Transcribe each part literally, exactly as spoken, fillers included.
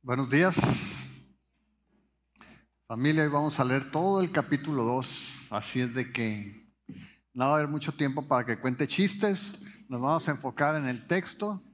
Buenos días, familia. Hoy vamos a leer todo el capítulo dos, así es de que no va a haber mucho tiempo para que cuente chistes. Nos vamos a enfocar en el texto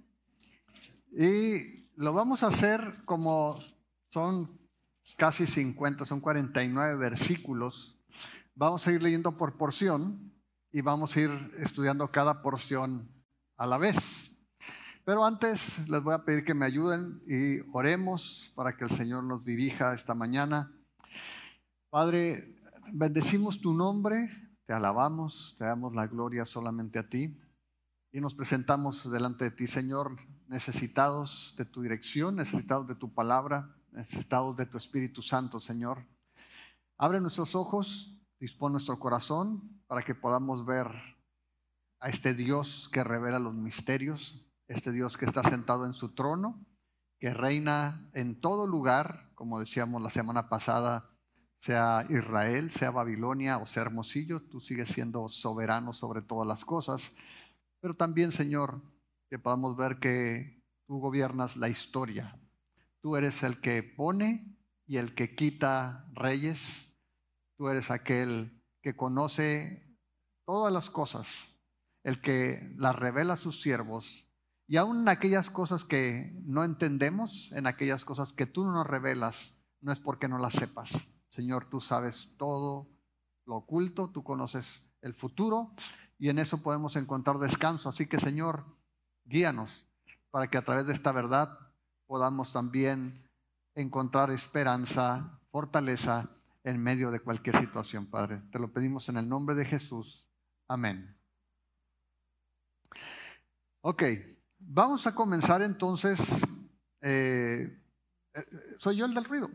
y lo vamos a hacer como son casi cincuenta, son cuarenta y nueve versículos. Vamos a ir leyendo por porción y vamos a ir estudiando cada porción a la vez. Pero antes les voy a pedir que me ayuden y oremos para que el Señor nos dirija esta mañana. Padre, bendecimos tu nombre, te alabamos, te damos la gloria solamente a ti y nos presentamos delante de ti, Señor, necesitados de tu dirección, necesitados de tu palabra, necesitados de tu Espíritu Santo, Señor. Abre nuestros ojos, dispón nuestro corazón para que podamos ver a este Dios que revela los misterios, este Dios que está sentado en su trono, que reina en todo lugar, como decíamos la semana pasada, sea Israel, sea Babilonia o sea Hermosillo, tú sigues siendo soberano sobre todas las cosas. Pero también, Señor, que podamos ver que tú gobiernas la historia. Tú eres el que pone y el que quita reyes. Tú eres aquel que conoce todas las cosas, el que las revela a sus siervos. Y aún en aquellas cosas que no entendemos, en aquellas cosas que tú no nos revelas, no es porque no las sepas. Señor, tú sabes todo lo oculto, tú conoces el futuro y en eso podemos encontrar descanso. Así que, Señor, guíanos para que a través de esta verdad podamos también encontrar esperanza, fortaleza en medio de cualquier situación, Padre. Te lo pedimos en el nombre de Jesús. Amén. Ok. Vamos a comenzar entonces. Eh, soy yo el del ruido.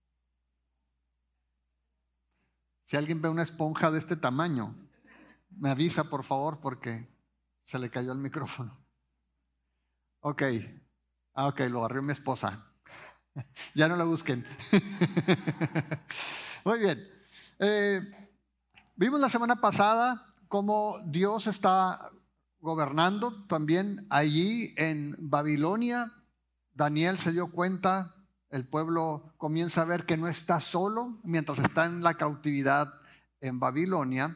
Si alguien ve una esponja de este tamaño, me avisa por favor porque se le cayó el micrófono. Ok, ah, ok, lo barrió mi esposa. Ya no la busquen. Muy bien. Eh, vimos la semana pasada cómo Dios está gobernando también allí en Babilonia. Daniel se dio cuenta, el pueblo comienza a ver que no está solo mientras está en la cautividad en Babilonia.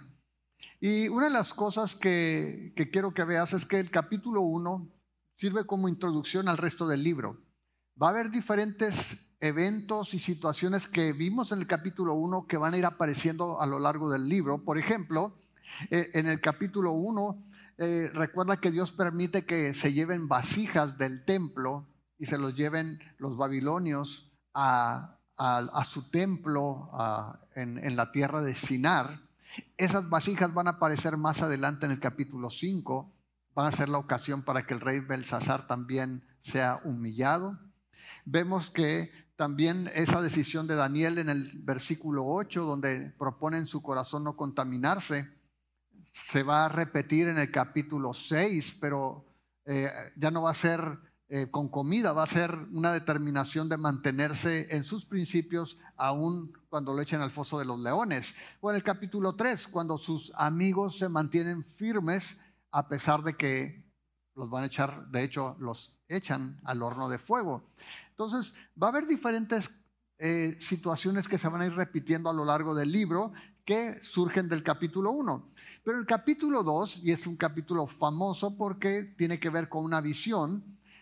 Y una de las cosas que, que quiero que veas es que el capítulo uno sirve como introducción al resto del libro. Va a haber diferentes eventos y situaciones que vimos en el capítulo uno que van a ir apareciendo a lo largo del libro. Por ejemplo, eh, en el capítulo uno Eh, recuerda que Dios permite que se lleven vasijas del templo y se los lleven los babilonios a, a, a su templo a, en, en la tierra de Sinar. Esas vasijas van a aparecer más adelante en el capítulo cinco. Van a ser la ocasión para que el rey Belsasar también sea humillado. Vemos que también esa decisión de Daniel en el versículo ocho, donde propone en su corazón no contaminarse, se va a repetir en el capítulo seis, pero eh, ya no va a ser eh, con comida, va a ser una determinación de mantenerse en sus principios aun cuando lo echen al foso de los leones. O en el capítulo tres, cuando sus amigos se mantienen firmes a pesar de que los van a echar, de hecho los echan al horno de fuego. Entonces va a haber diferentes eh, situaciones que se van a ir repitiendo a lo largo del libro, que surgen del capítulo uno. Pero el capítulo dos, y es un capítulo famoso porque tiene que ver con una visión,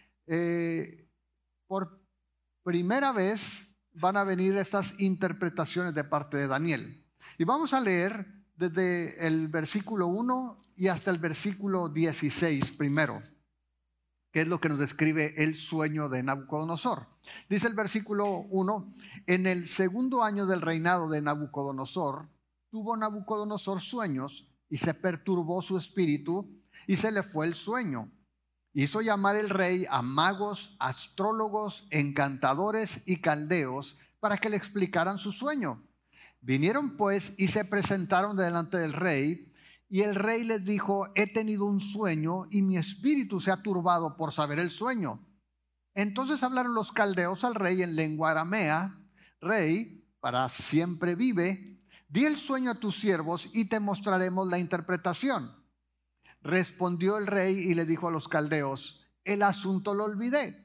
eh, por primera vez van a venir estas interpretaciones de parte de Daniel. Y vamos a leer desde el versículo uno y hasta el versículo dieciséis primero, que es lo que nos describe el sueño de Nabucodonosor. Dice el versículo uno: en el segundo año del reinado de Nabucodonosor, tuvo Nabucodonosor sueños y se perturbó su espíritu y se le fue el sueño. Hizo llamar el rey a magos, astrólogos, encantadores y caldeos para que le explicaran su sueño. Vinieron pues y se presentaron delante del rey, y el rey les dijo: he tenido un sueño y mi espíritu se ha turbado por saber el sueño. Entonces hablaron los caldeos al rey en lengua aramea: rey, para siempre vive, di el sueño a tus siervos y te mostraremos la interpretación. Respondió el rey y le dijo a los caldeos: el asunto lo olvidé.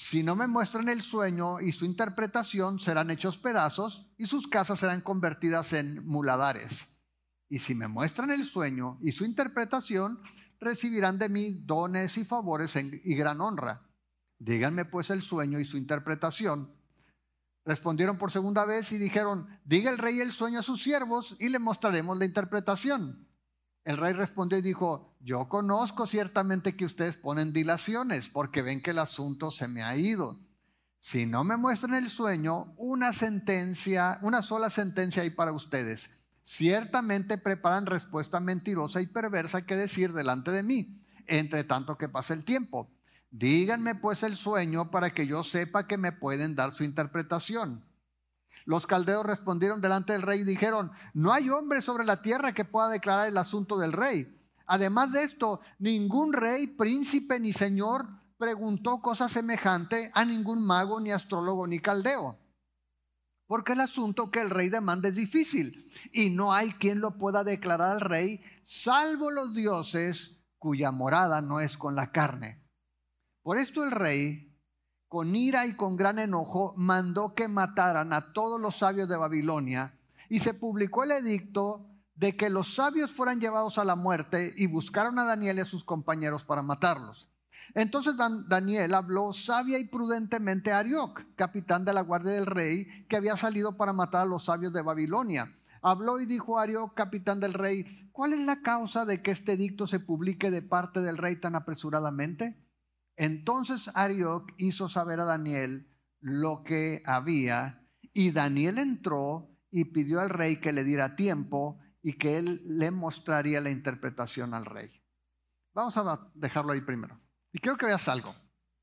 Si no me muestran el sueño y su interpretación, serán hechos pedazos y sus casas serán convertidas en muladares. Y si me muestran el sueño y su interpretación, recibirán de mí dones y favores y gran honra. Díganme pues el sueño y su interpretación. Respondieron por segunda vez y dijeron: diga el rey el sueño a sus siervos y le mostraremos la interpretación. El rey respondió y dijo: yo conozco ciertamente que ustedes ponen dilaciones porque ven que el asunto se me ha ido. Si no me muestran el sueño, una sentencia, una sola sentencia hay para ustedes. Ciertamente preparan respuesta mentirosa y perversa que decir delante de mí, entre tanto que pasa el tiempo. Díganme pues el sueño para que yo sepa que me pueden dar su interpretación. Los caldeos respondieron delante del rey y dijeron: no hay hombre sobre la tierra que pueda declarar el asunto del rey. Además de esto, ningún rey, príncipe ni señor preguntó cosa semejante a ningún mago, ni astrólogo, ni caldeo. Porque el asunto que el rey demanda es difícil y no hay quien lo pueda declarar al rey, salvo los dioses cuya morada no es con la carne. Por esto el rey, con ira y con gran enojo, mandó que mataran a todos los sabios de Babilonia, y se publicó el edicto de que los sabios fueran llevados a la muerte, y buscaron a Daniel y a sus compañeros para matarlos. Entonces Dan- Daniel habló sabia y prudentemente a Arioc, capitán de la guardia del rey, que había salido para matar a los sabios de Babilonia. Habló y dijo a Arioc, capitán del rey: ¿cuál es la causa de que este edicto se publique de parte del rey tan apresuradamente? Entonces Arioc hizo saber a Daniel lo que había, y Daniel entró y pidió al rey que le diera tiempo y que él le mostraría la interpretación al rey. Vamos a dejarlo ahí primero. Y quiero que veas algo.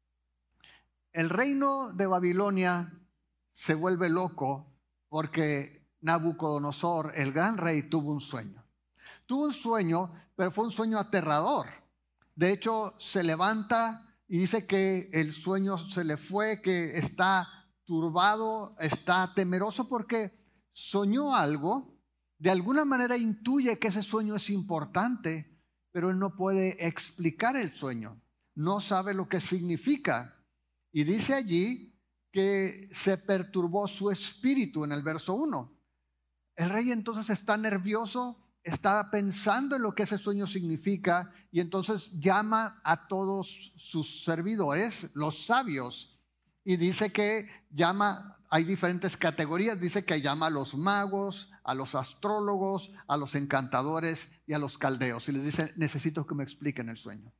El reino de Babilonia se vuelve loco porque Nabucodonosor, el gran rey, tuvo un sueño. Tuvo un sueño, pero fue un sueño aterrador. De hecho, se levanta y dice que el sueño se le fue, que está turbado, está temeroso porque soñó algo. De alguna manera intuye que ese sueño es importante, pero él no puede explicar el sueño. No sabe lo que significa. Y dice allí que se perturbó su espíritu en el verso uno. El rey entonces está nervioso, está pensando en lo que ese sueño significa, y entonces llama a todos sus servidores, los sabios, y dice que llama, hay diferentes categorías, dice que llama a los magos, a los astrólogos, a los encantadores y a los caldeos, y les dice: necesito que me expliquen el sueño.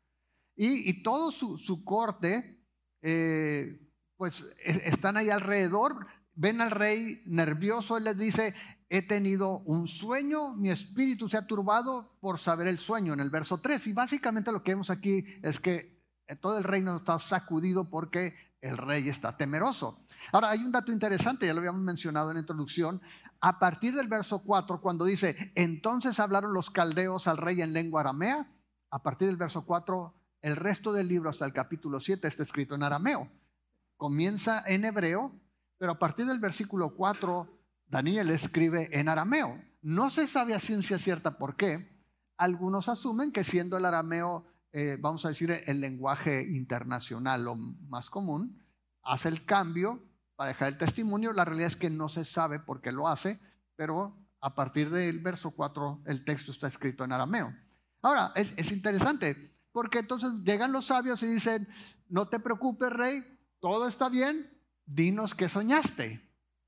Y, y todo su, su corte, eh, pues están ahí alrededor, ven al rey nervioso, él les dice: he tenido un sueño, mi espíritu se ha turbado por saber el sueño, en el verso tres. Y básicamente lo que vemos aquí es que todo el reino está sacudido porque el rey está temeroso. Ahora, hay un dato interesante, ya lo habíamos mencionado en la introducción. A partir del verso cuatro, cuando dice: entonces hablaron los caldeos al rey en lengua aramea, a partir del verso cuatro, el resto del libro hasta el capítulo siete está escrito en arameo. Comienza en hebreo, pero a partir del versículo cuatro, Daniel escribe en arameo. No se sabe a ciencia cierta por qué. Algunos asumen que siendo el arameo, eh, vamos a decir, el lenguaje internacional o más común, hace el cambio para dejar el testimonio. La realidad es que no se sabe por qué lo hace, pero a partir del verso cuatro el texto está escrito en arameo. Ahora, es, es interesante, porque entonces llegan los sabios y dicen: no te preocupes, rey, todo está bien, dinos qué soñaste.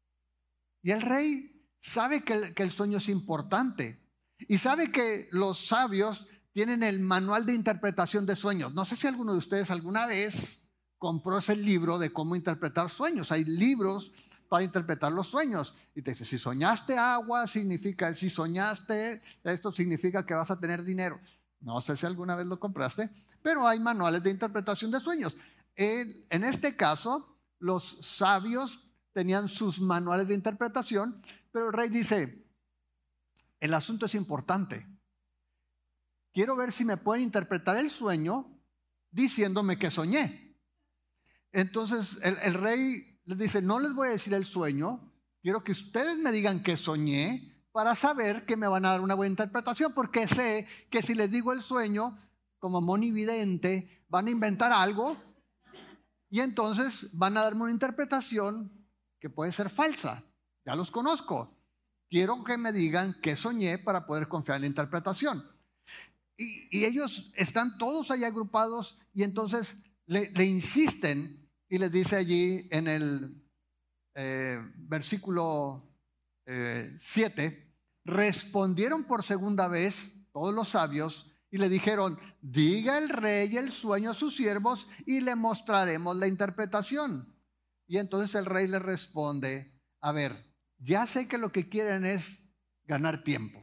Y el rey sabe que el, que el sueño es importante, y sabe que los sabios tienen el manual de interpretación de sueños. No sé si alguno de ustedes alguna vez compró ese libro de cómo interpretar sueños. Hay libros para interpretar los sueños. Y te dice: si soñaste agua, significa, si soñaste esto, significa que vas a tener dinero. No sé si alguna vez lo compraste, pero hay manuales de interpretación de sueños. En, en este caso, los sabios tenían sus manuales de interpretación, pero el rey dice: el asunto es importante. Quiero ver si me pueden interpretar el sueño diciéndome que soñé. Entonces el, el rey les dice: no les voy a decir el sueño, quiero que ustedes me digan que soñé para saber que me van a dar una buena interpretación, porque sé que si les digo el sueño, como monividente, van a inventar algo Y entonces van a darme una interpretación que puede ser falsa. Ya los conozco. Quiero que me digan qué soñé para poder confiar en la interpretación. Y, y ellos están todos ahí agrupados y entonces le, le insisten y les dice allí en el eh, versículo siete, eh, respondieron por segunda vez todos los sabios y le dijeron, diga el rey el sueño a sus siervos y le mostraremos la interpretación. Y entonces el rey le responde, a ver, ya sé que lo que quieren es ganar tiempo.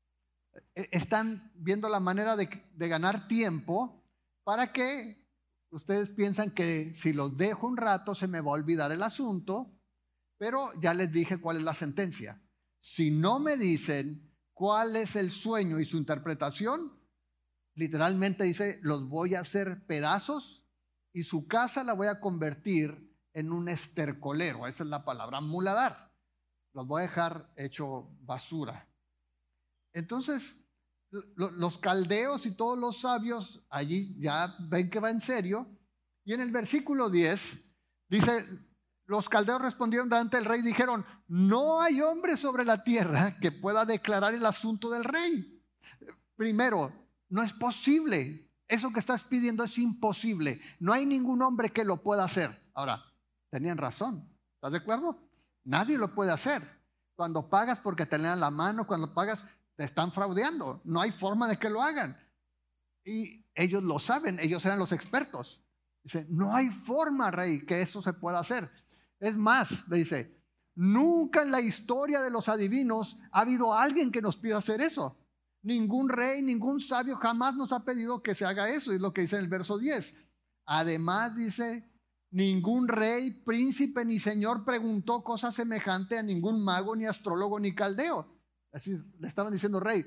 Están viendo la manera de, de ganar tiempo para que ustedes piensan que si los dejo un rato se me va a olvidar el asunto, pero ya les dije cuál es la sentencia. Si no me dicen cuál es el sueño y su interpretación, literalmente dice, los voy a hacer pedazos y su casa la voy a convertir en un estercolero. Esa es la palabra, muladar. Los voy a dejar hecho basura. Entonces, los caldeos y todos los sabios allí ya ven que va en serio. Y en el versículo diez dice, los caldeos respondieron delante del rey y dijeron, no hay hombre sobre la tierra que pueda declarar el asunto del rey. Primero, no es posible. Eso que estás pidiendo es imposible. No hay ningún hombre que lo pueda hacer. Ahora, tenían razón. ¿Estás de acuerdo? Nadie lo puede hacer. Cuando pagas porque te lean la mano, cuando pagas te están fraudeando. No hay forma de que lo hagan. Y ellos lo saben, ellos eran los expertos. Dice, no hay forma, rey, que eso se pueda hacer. Es más, le dice, nunca en la historia de los adivinos ha habido alguien que nos pida hacer eso. Ningún rey, ningún sabio jamás nos ha pedido que se haga eso. Es lo que dice en el verso diez. Además dice, ningún rey, príncipe ni señor preguntó cosa semejante a ningún mago, ni astrólogo, ni caldeo. Así le estaban diciendo, rey,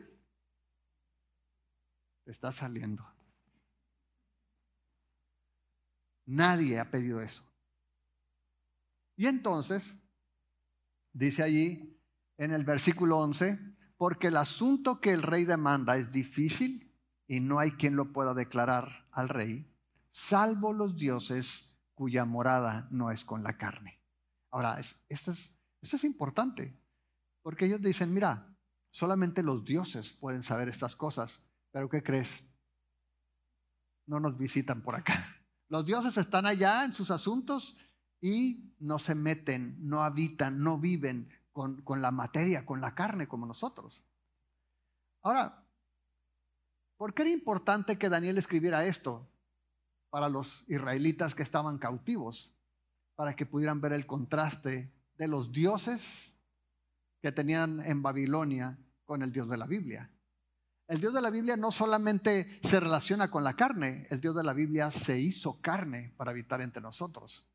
te está saliendo. Nadie ha pedido eso. Y entonces, dice allí en el versículo once, porque el asunto que el rey demanda es difícil y no hay quien lo pueda declarar al rey, salvo los dioses cuya morada no es con la carne. Ahora, esto es, esto es importante, porque ellos dicen, mira, solamente los dioses pueden saber estas cosas, pero ¿qué crees? No nos visitan por acá. Los dioses están allá en sus asuntos y no se meten, no habitan, no viven con, con la materia, con la carne como nosotros. Ahora, ¿por qué era importante que Daniel escribiera esto para los israelitas que estaban cautivos? Para que pudieran ver el contraste de los dioses que tenían en Babilonia con el Dios de la Biblia. El Dios de la Biblia no solamente se relaciona con la carne, el Dios de la Biblia se hizo carne para habitar entre nosotros.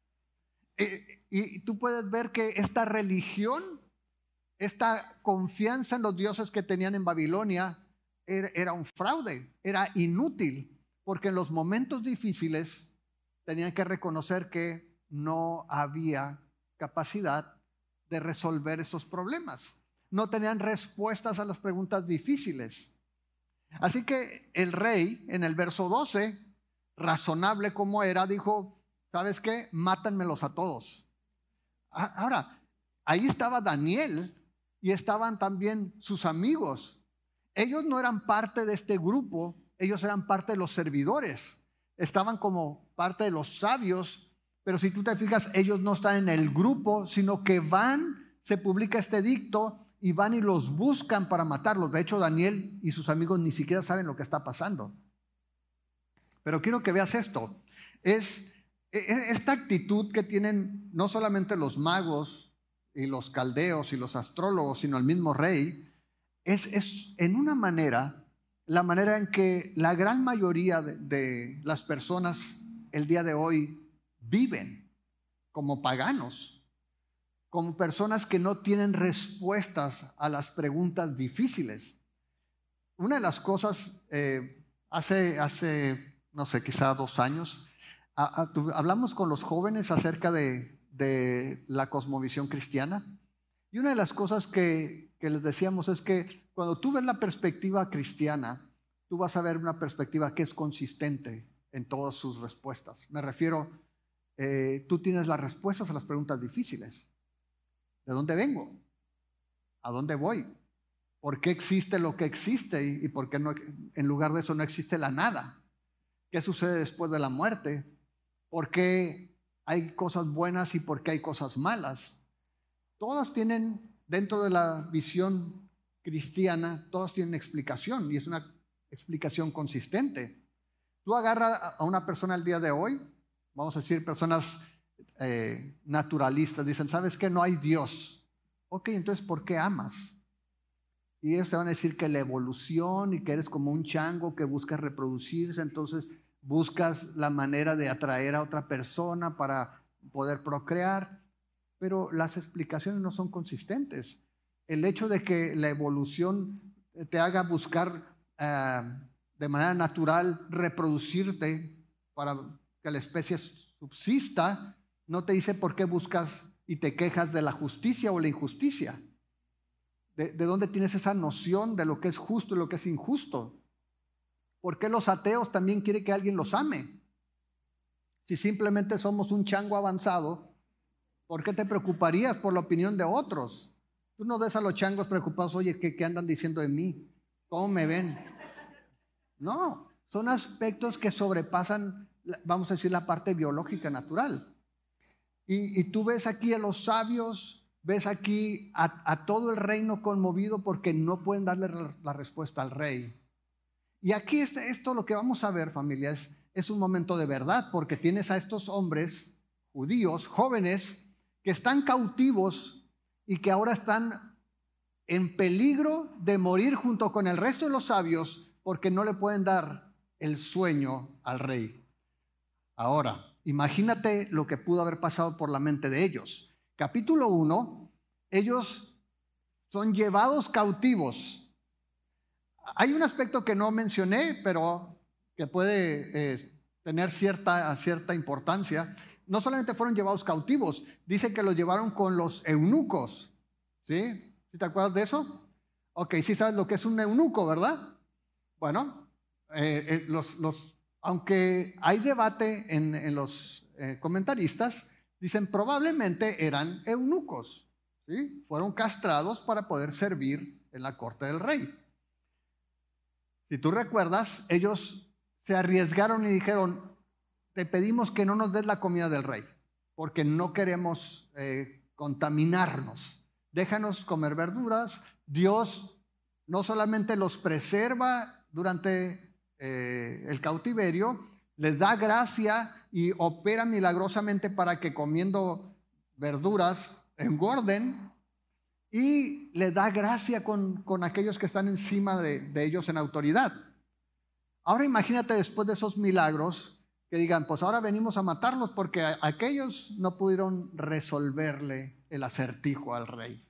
Y, y tú puedes ver que esta religión, esta confianza en los dioses que tenían en Babilonia era, era un fraude, era inútil, porque en los momentos difíciles tenían que reconocer que no había capacidad de resolver esos problemas. No tenían respuestas a las preguntas difíciles. Así que el rey, en el verso doce, razonable como era, dijo, ¿sabes qué? Mátanmelos a todos. Ahora, ahí estaba Daniel y estaban también sus amigos. Ellos no eran parte de este grupo, ellos eran parte de los servidores. Estaban como parte de los sabios, pero si tú te fijas, ellos no están en el grupo, sino que van, se publica este edicto y van y los buscan para matarlos. De hecho, Daniel y sus amigos ni siquiera saben lo que está pasando. Pero quiero que veas esto. Es esta actitud que tienen no solamente los magos y los caldeos y los astrólogos, sino el mismo rey, es, es en una manera, la manera en que la gran mayoría de, de las personas el día de hoy viven como paganos, como personas que no tienen respuestas a las preguntas difíciles. Una de las cosas, eh, hace, hace, no sé, quizá dos años, a, a, tu, hablamos con los jóvenes acerca de, de la cosmovisión cristiana. Y una de las cosas que, que les decíamos es que cuando tú ves la perspectiva cristiana, tú vas a ver una perspectiva que es consistente en todas sus respuestas. Me refiero eh, tú tienes las respuestas a las preguntas difíciles. ¿De dónde vengo? ¿A dónde voy? ¿Por qué existe lo que existe y, y por qué no, en lugar de eso no existe la nada? ¿Qué sucede después de la muerte? ¿Por qué hay cosas buenas y por qué hay cosas malas? Todas tienen, dentro de la visión cristiana, todas tienen explicación y es una explicación consistente. Tú agarras a una persona al día de hoy, vamos a decir personas eh, naturalistas, dicen, ¿sabes qué? No hay Dios. Ok, entonces ¿por qué amas? Y ellos te van a decir que la evolución y que eres como un chango que busca reproducirse, entonces buscas la manera de atraer a otra persona para poder procrear, pero las explicaciones no son consistentes. El hecho de que la evolución te haga buscar uh, de manera natural reproducirte para que la especie subsista, no te dice por qué buscas y te quejas de la justicia o la injusticia. ¿De, de dónde tienes esa noción de lo que es justo y lo que es injusto? ¿Por qué los ateos también quieren que alguien los ame? Si simplemente somos un chango avanzado, ¿por qué te preocuparías por la opinión de otros? Tú no ves a los changos preocupados, oye, ¿qué, qué andan diciendo de mí? ¿Cómo me ven? No, son aspectos que sobrepasan, vamos a decir, la parte biológica natural. Y, y tú ves aquí a los sabios, ves aquí a, a todo el reino conmovido porque no pueden darle la, la respuesta al rey. Y aquí este, esto lo que vamos a ver, familia, es, es un momento de verdad, porque tienes a estos hombres judíos, jóvenes, que están cautivos y que ahora están en peligro de morir junto con el resto de los sabios porque no le pueden dar el sueño al rey. Ahora, imagínate lo que pudo haber pasado por la mente de ellos. Capítulo uno, ellos son llevados cautivos. Hay un aspecto que no mencioné, pero que puede eh, tener cierta, cierta importancia. No solamente fueron llevados cautivos, dice que los llevaron con los eunucos. ¿Sí? ¿Sí te acuerdas de eso? Ok, sí sabes lo que es un eunuco, ¿verdad? Bueno, eh, eh, los, los, aunque hay debate en, en los eh, comentaristas, dicen probablemente eran eunucos, ¿sí? Fueron castrados para poder servir en la corte del rey. Si tú recuerdas, ellos se arriesgaron y dijeron, te pedimos que no nos des la comida del rey, porque no queremos eh, contaminarnos. Déjanos comer verduras. Dios no solamente los preserva durante eh, el cautiverio, les da gracia y opera milagrosamente para que comiendo verduras engorden, y les da gracia con, con aquellos que están encima de, de ellos en autoridad. Ahora imagínate después de esos milagros que digan, pues ahora venimos a matarlos porque a, aquellos no pudieron resolverle el acertijo al rey.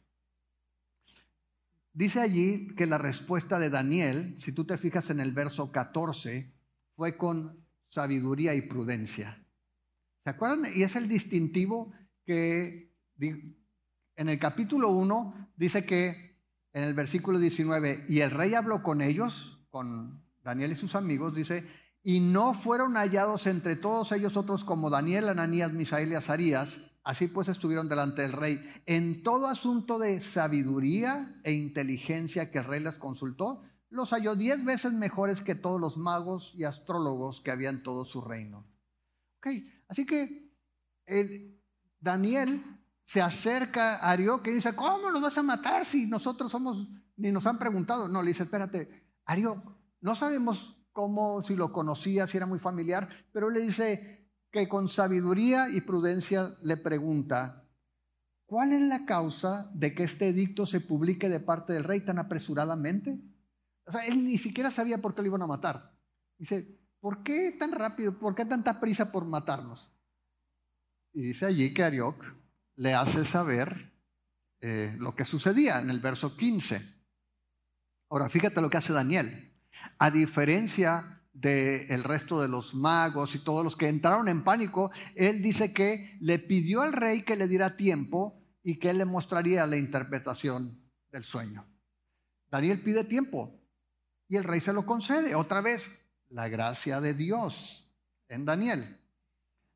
Dice allí que la respuesta de Daniel, si tú te fijas en el verso catorce, fue con sabiduría y prudencia. ¿Se acuerdan? Y es el distintivo que en el capítulo uno dice que en el versículo diecinueve, y el rey habló con ellos, con Daniel y sus amigos, dice, y no fueron hallados entre todos ellos otros como Daniel, Ananías, Misael y Azarías. Así pues estuvieron delante del rey en todo asunto de sabiduría e inteligencia que el rey les consultó. Los halló diez veces mejores que todos los magos y astrólogos que había en todo su reino. Okay. Así que el Daniel se acerca a Arioc y dice, ¿cómo nos vas a matar si nosotros somos, ni nos han preguntado? No, le dice, espérate, Arioc, no sabemos cómo, si lo conocía, si era muy familiar, pero le dice que con sabiduría y prudencia le pregunta, ¿cuál es la causa de que este edicto se publique de parte del rey tan apresuradamente? O sea, él ni siquiera sabía por qué lo iban a matar. Dice, ¿por qué tan rápido? ¿Por qué tanta prisa por matarnos? Y dice allí que Arioc le hace saber eh, lo que sucedía en el verso quince. Ahora, fíjate lo que hace Daniel. A diferencia del resto de los magos y todos los que entraron en pánico, él dice que le pidió al rey que le diera tiempo y que él le mostraría la interpretación del sueño. Daniel pide tiempo y el rey se lo concede. Otra vez, la gracia de Dios en Daniel.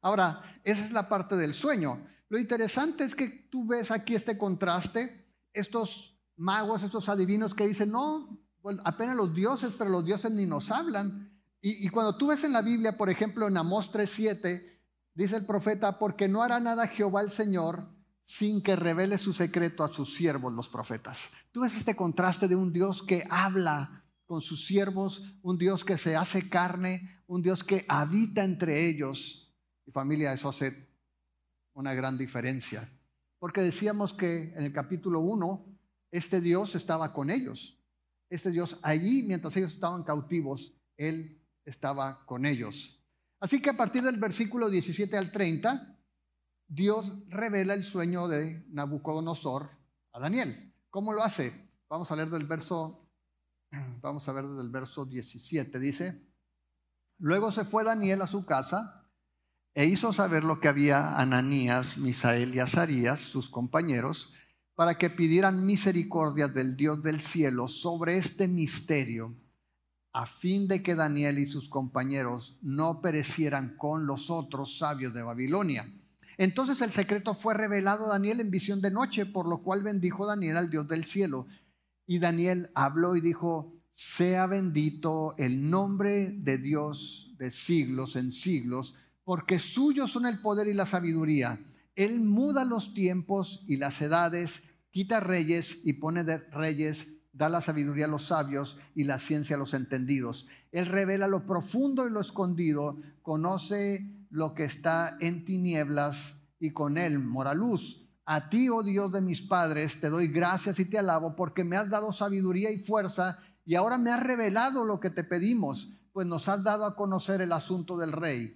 Ahora, esa es la parte del sueño. Lo interesante es que tú ves aquí este contraste, estos magos, estos adivinos que dicen, no, pues apenas los dioses, pero los dioses ni nos hablan. Y, y cuando tú ves en la Biblia, por ejemplo, en Amós tres siete, dice el profeta, porque no hará nada Jehová el Señor sin que revele su secreto a sus siervos, los profetas. Tú ves este contraste de un Dios que habla con sus siervos, un Dios que se hace carne, un Dios que habita entre ellos. Y familia, eso hace una gran diferencia. Porque decíamos que en el capítulo uno, este Dios estaba con ellos. Este Dios allí, mientras ellos estaban cautivos, Él estaba con ellos. Así que a partir del versículo diecisiete al treinta, Dios revela el sueño de Nabucodonosor a Daniel. ¿Cómo lo hace? Vamos a leer del verso, vamos a ver desde el verso diecisiete. Dice, luego se fue Daniel a su casa e hizo saber lo que había Ananías, Misael y Azarías, sus compañeros, para que pidieran misericordia del Dios del cielo sobre este misterio, a fin de que Daniel y sus compañeros no perecieran con los otros sabios de Babilonia. Entonces el secreto fue revelado a Daniel en visión de noche, por lo cual bendijo Daniel al Dios del cielo. Y Daniel habló y dijo, sea bendito el nombre de Dios de siglos en siglos, porque suyos son el poder y la sabiduría. Él muda los tiempos y las edades, quita reyes y pone de reyes, da la sabiduría a los sabios y la ciencia a los entendidos. Él revela lo profundo y lo escondido, conoce lo que está en tinieblas y con él mora luz. A ti, oh Dios de mis padres, te doy gracias y te alabo porque me has dado sabiduría y fuerza y ahora me has revelado lo que te pedimos, pues nos has dado a conocer el asunto del rey.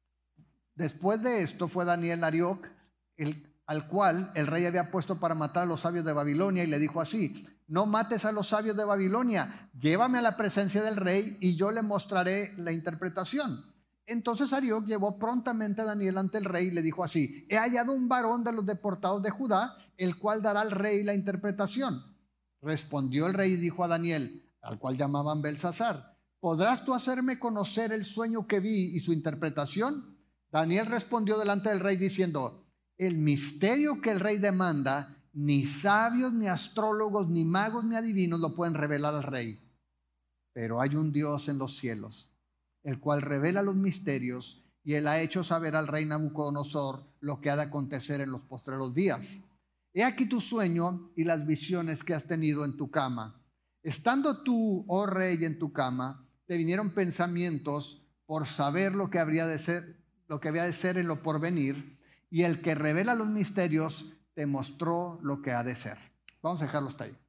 Después de esto fue Daniel a Arioc, el, al cual el rey había puesto para matar a los sabios de Babilonia, y le dijo así, no mates a los sabios de Babilonia, llévame a la presencia del rey y yo le mostraré la interpretación. Entonces Arioc llevó prontamente a Daniel ante el rey y le dijo así, he hallado un varón de los deportados de Judá, el cual dará al rey la interpretación. Respondió el rey y dijo a Daniel, al cual llamaban Belsasar, ¿podrás tú hacerme conocer el sueño que vi y su interpretación? Daniel respondió delante del rey diciendo, el misterio que el rey demanda, ni sabios, ni astrólogos, ni magos, ni adivinos lo pueden revelar al rey. Pero hay un Dios en los cielos, el cual revela los misterios, y él ha hecho saber al rey Nabucodonosor lo que ha de acontecer en los postreros días. He aquí tu sueño y las visiones que has tenido en tu cama. Estando tú, oh rey, en tu cama, te vinieron pensamientos por saber lo que habría de ser, lo que había de ser en lo porvenir, y el que revela los misterios te mostró lo que ha de ser. Vamos a dejarlo hasta ahí.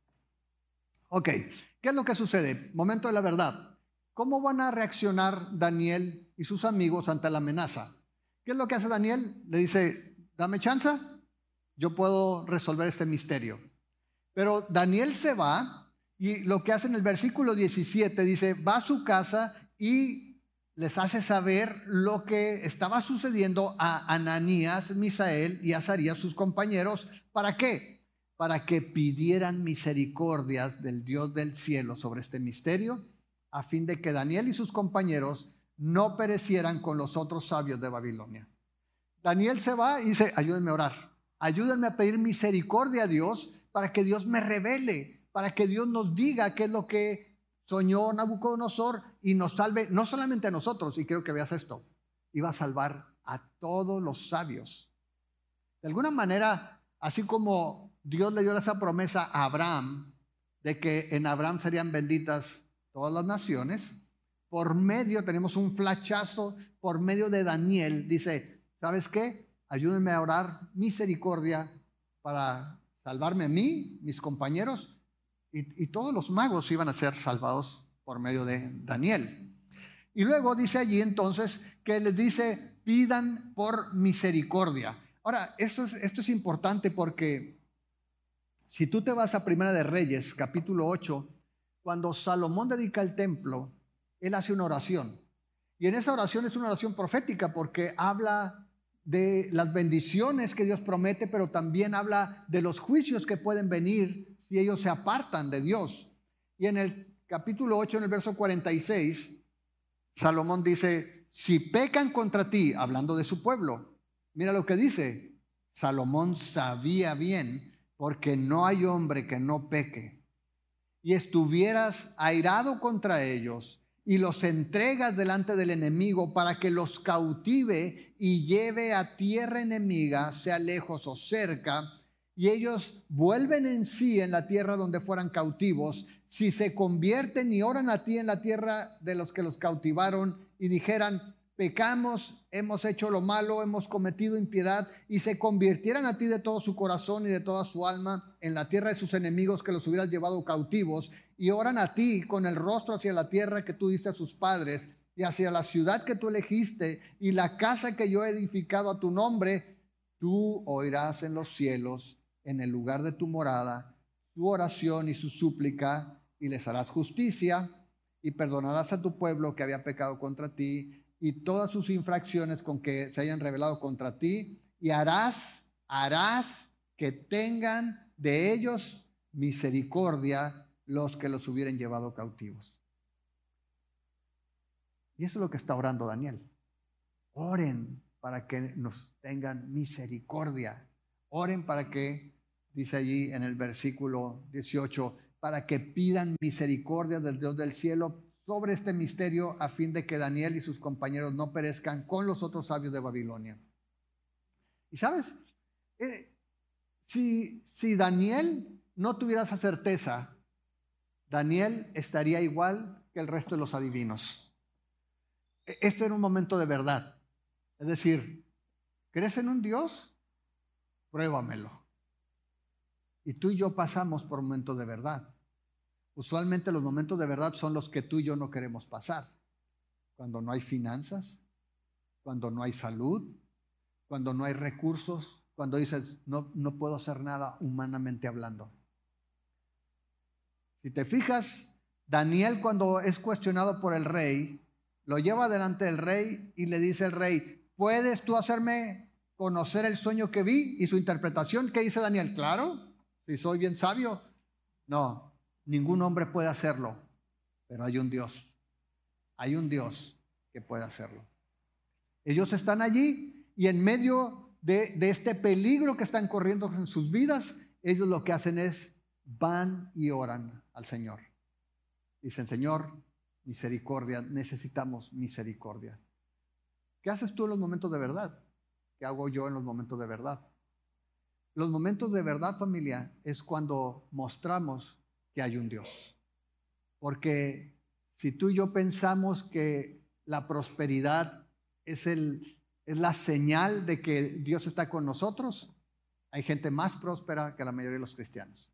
Ok, ¿qué es lo que sucede? Momento de la verdad. ¿Cómo van a reaccionar Daniel y sus amigos ante la amenaza? ¿Qué es lo que hace Daniel? Le dice, dame chance, yo puedo resolver este misterio. Pero Daniel se va y lo que hace en el versículo diecisiete dice, va a su casa y les hace saber lo que estaba sucediendo a Ananías, Misael y Azarías, sus compañeros. ¿Para qué? Para que pidieran misericordias del Dios del cielo sobre este misterio, a fin de que Daniel y sus compañeros no perecieran con los otros sabios de Babilonia. Daniel se va y dice, ayúdenme a orar, ayúdenme a pedir misericordia a Dios para que Dios me revele, para que Dios nos diga qué es lo que soñó Nabucodonosor y nos salve, no solamente a nosotros, y creo que veas esto, iba a salvar a todos los sabios. De alguna manera, así como Dios le dio esa promesa a Abraham, de que en Abraham serían benditas todas las naciones, por medio, tenemos un flachazo, por medio de Daniel, dice, ¿sabes qué? Ayúdenme a orar misericordia para salvarme a mí, mis compañeros, y, y todos los magos iban a ser salvados por medio de Daniel. Y luego dice allí entonces que les dice, pidan por misericordia. Ahora, esto es, esto es importante porque si tú te vas a Primera de Reyes, capítulo ocho, cuando Salomón dedica el templo, él hace una oración. Y en esa oración es una oración profética porque habla de las bendiciones que Dios promete, pero también habla de los juicios que pueden venir si ellos se apartan de Dios. Y en el capítulo ocho, en el verso cuarenta y seis, Salomón dice, si pecan contra ti, hablando de su pueblo, mira lo que dice, Salomón sabía bien, porque no hay hombre que no peque, y estuvieras airado contra ellos, y los entregas delante del enemigo para que los cautive y lleve a tierra enemiga, sea lejos o cerca, y ellos vuelven en sí en la tierra donde fueran cautivos, si se convierten y oran a ti en la tierra de los que los cautivaron y dijeran, pecamos, hemos hecho lo malo, hemos cometido impiedad, y se convirtieran a ti de todo su corazón y de toda su alma en la tierra de sus enemigos que los hubieras llevado cautivos, y oran a ti con el rostro hacia la tierra que tú diste a sus padres y hacia la ciudad que tú elegiste y la casa que yo he edificado a tu nombre, tú oirás en los cielos, en el lugar de tu morada, tu oración y su súplica, y les harás justicia y perdonarás a tu pueblo que había pecado contra ti y todas sus infracciones con que se hayan revelado contra ti, y harás, harás que tengan de ellos misericordia los que los hubieran llevado cautivos. Y eso es lo que está orando Daniel. Oren para que nos tengan misericordia. Oren para que, dice allí en el versículo dieciocho, para que pidan misericordia del Dios del cielo sobre este misterio, a fin de que Daniel y sus compañeros no perezcan con los otros sabios de Babilonia. Y sabes, eh, si, si Daniel no tuviera esa certeza, Daniel estaría igual que el resto de los adivinos. Este era un momento de verdad. Es decir, ¿crees en un Dios? Pruébamelo. Y tú y yo pasamos por momentos de verdad. Usualmente los momentos de verdad son los que tú y yo no queremos pasar. Cuando no hay finanzas, cuando no hay salud, cuando no hay recursos, cuando dices, no, no puedo hacer nada humanamente hablando. Si te fijas, Daniel, cuando es cuestionado por el rey, lo lleva delante del rey y le dice al rey, ¿puedes tú hacerme conocer el sueño que vi y su interpretación? ¿Qué dice Daniel? Claro, si soy bien sabio. No, ningún hombre puede hacerlo, pero hay un Dios. Hay un Dios que puede hacerlo. Ellos están allí y en medio de, de este peligro que están corriendo en sus vidas, ellos lo que hacen es van y oran al Señor. Dicen, Señor, misericordia, necesitamos misericordia. ¿Qué haces tú en los momentos de verdad? ¿Qué hago yo en los momentos de verdad? Los momentos de verdad, familia, es cuando mostramos que hay un Dios. Porque si tú y yo pensamos que la prosperidad es, el, es la señal de que Dios está con nosotros, hay gente más próspera que la mayoría de los cristianos.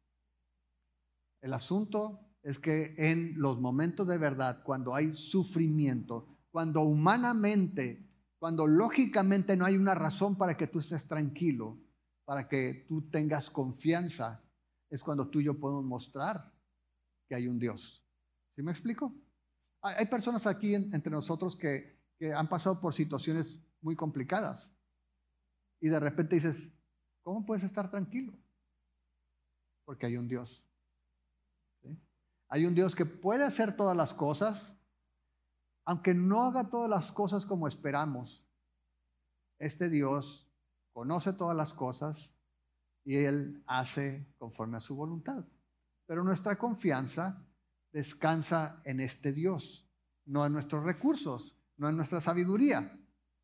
El asunto es que en los momentos de verdad, cuando hay sufrimiento, cuando humanamente, cuando lógicamente no hay una razón para que tú estés tranquilo, para que tú tengas confianza, es cuando tú y yo podemos mostrar que hay un Dios. ¿Sí me explico? Hay, hay personas aquí en, entre nosotros que, que han pasado por situaciones muy complicadas y de repente dices, ¿cómo puedes estar tranquilo? Porque hay un Dios. ¿Sí? Hay un Dios que puede hacer todas las cosas, aunque no haga todas las cosas como esperamos. Este Dios conoce todas las cosas y Él hace conforme a su voluntad. Pero nuestra confianza descansa en este Dios, no en nuestros recursos, no en nuestra sabiduría.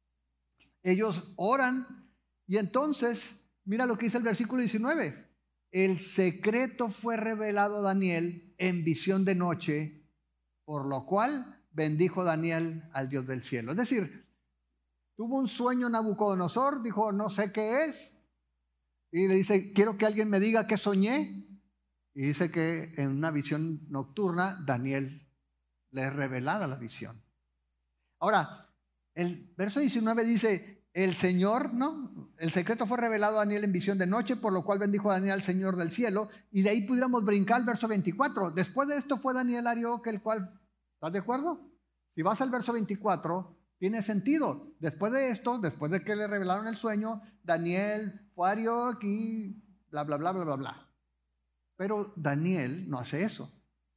Ellos oran y entonces, mira lo que dice el versículo diecinueve. El secreto fue revelado a Daniel en visión de noche, por lo cual bendijo Daniel al Dios del cielo. Es decir, tuvo un sueño Nabucodonosor, dijo, no sé qué es, y le dice, quiero que alguien me diga qué soñé. Y dice que en una visión nocturna, Daniel le es revelada la visión. Ahora, el verso diecinueve dice, el Señor, ¿no? El secreto fue revelado a Daniel en visión de noche, por lo cual bendijo a Daniel al Señor del cielo. Y de ahí pudiéramos brincar al verso veinticuatro. Después de esto fue Daniel a Arioc, el cual, ¿estás de acuerdo? Si vas al verso veinticuatro, tiene sentido. Después de esto, después de que le revelaron el sueño, Daniel fue a Arioc y bla, bla, bla, bla, bla, bla. Pero Daniel no hace eso.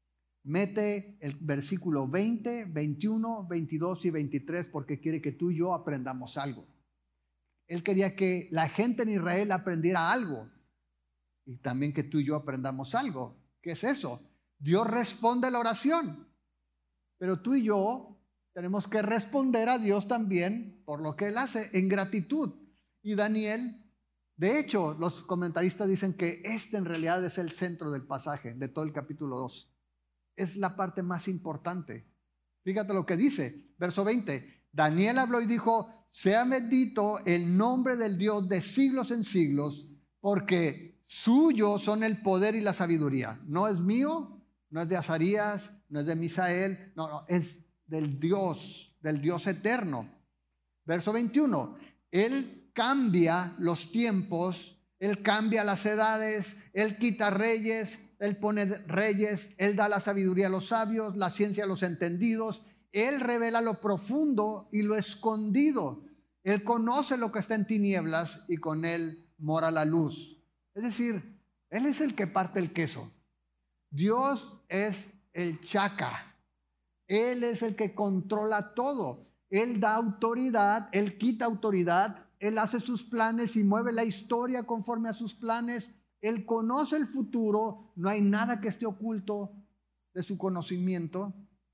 mete el versículo veinte, veintiuno, veintidós y veintitrés porque quiere que tú y yo aprendamos algo. Él quería que la gente en Israel aprendiera algo y también que tú y yo aprendamos algo. ¿Qué es eso? Dios responde a la oración, pero tú y yo tenemos que responder a Dios también por lo que Él hace en gratitud. Y Daniel, de hecho, los comentaristas dicen que este en realidad es el centro del pasaje, de todo el capítulo dos. Es la parte más importante. Fíjate lo que dice, verso veinte. Daniel habló y dijo, sea bendito el nombre del Dios de siglos en siglos, porque suyo son el poder y la sabiduría. No es mío, no es de Azarías, no es de Misael, no, no, es del Dios, del Dios eterno. Verso veintiuno, Él cambia los tiempos, Él cambia las edades, Él quita reyes, Él pone reyes, Él da la sabiduría a los sabios, la ciencia a los entendidos, Él revela lo profundo y lo escondido. Él conoce lo que está en tinieblas y con Él mora la luz. Es decir, Él es el que parte el queso. Dios es el chaca. Él es el que controla todo. Él da autoridad, Él quita autoridad, Él hace sus planes y mueve la historia conforme a sus planes. Él conoce el futuro, no hay nada que esté oculto de su conocimiento.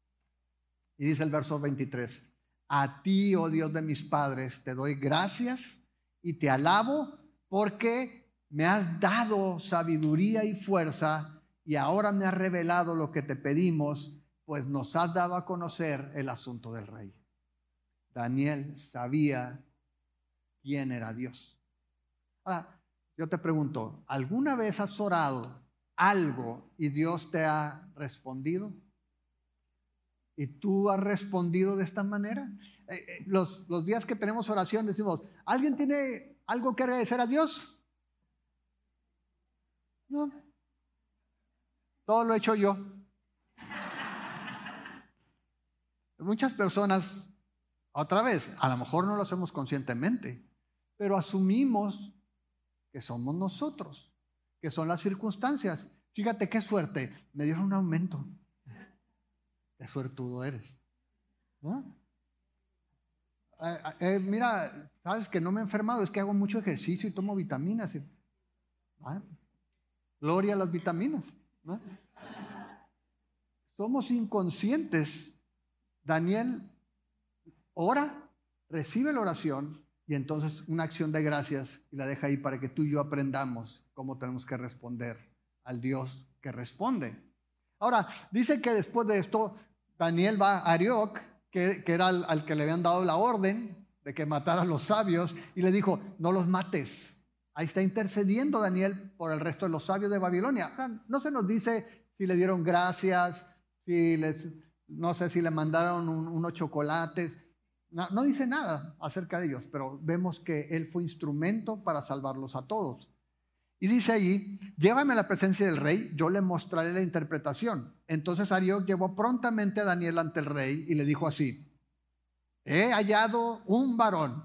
Y dice el verso veintitrés, a ti, oh Dios de mis padres, te doy gracias y te alabo porque me has dado sabiduría y fuerza y ahora me has revelado lo que te pedimos, pues nos has dado a conocer el asunto del rey. Daniel sabía quién era Dios. Ah, yo te pregunto, ¿alguna vez has orado algo y Dios te ha respondido? ¿Y tú has respondido de esta manera? Eh, eh, los, los días que tenemos oración decimos, ¿alguien tiene algo que agradecer a Dios? No. Todo lo he hecho yo. Muchas personas, otra vez, a lo mejor no lo hacemos conscientemente, pero asumimos que somos nosotros, que son las circunstancias. Fíjate qué suerte, me dieron un aumento. Qué suertudo eres, ¿no? Eh, eh, mira, sabes que no me he enfermado, es que hago mucho ejercicio y tomo vitaminas. Y, ¿ah? Gloria a las vitaminas, ¿no? Somos inconscientes. Daniel ora, recibe la oración y entonces una acción de gracias y la deja ahí para que tú y yo aprendamos cómo tenemos que responder al Dios que responde. Ahora, dice que después de esto, Daniel va a Arioc, que, que era al, al que le habían dado la orden de que matara a los sabios, y le dijo, no los mates. Ahí está intercediendo Daniel por el resto de los sabios de Babilonia. No se nos dice si le dieron gracias, si les... no sé si le mandaron un, unos chocolates, no, no dice nada acerca de ellos, pero vemos que él fue instrumento para salvarlos a todos. Y dice allí, llévame a la presencia del rey, yo le mostraré la interpretación. Entonces Arioc llevó prontamente a Daniel ante el rey y le dijo así, he hallado un varón.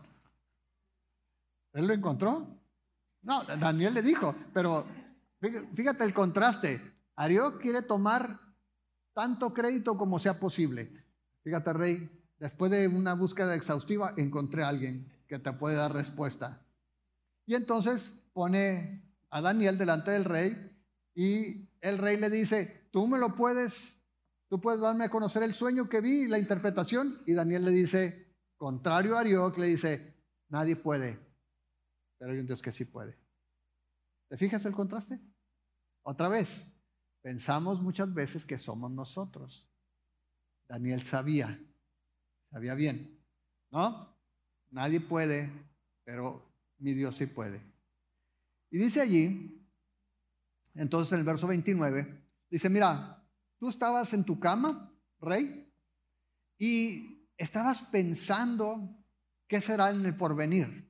¿Él lo encontró? No, Daniel le dijo, pero fíjate el contraste. Arioc quiere tomar tanto crédito como sea posible. Fíjate, rey, después de una búsqueda exhaustiva, encontré a alguien que te puede dar respuesta. Y entonces pone a Daniel delante del rey y el rey le dice, tú me lo puedes, tú puedes darme a conocer el sueño que vi, la interpretación. Y Daniel le dice, contrario a Arioc, le dice, nadie puede, pero hay un Dios que sí puede. ¿Te fijas el contraste? Otra vez. Pensamos muchas veces que somos nosotros. Daniel sabía, sabía bien, ¿no? Nadie puede, pero mi Dios sí puede. Y dice allí, entonces en el verso veintinueve, dice, mira, tú estabas en tu cama, rey, y estabas pensando qué será en el porvenir.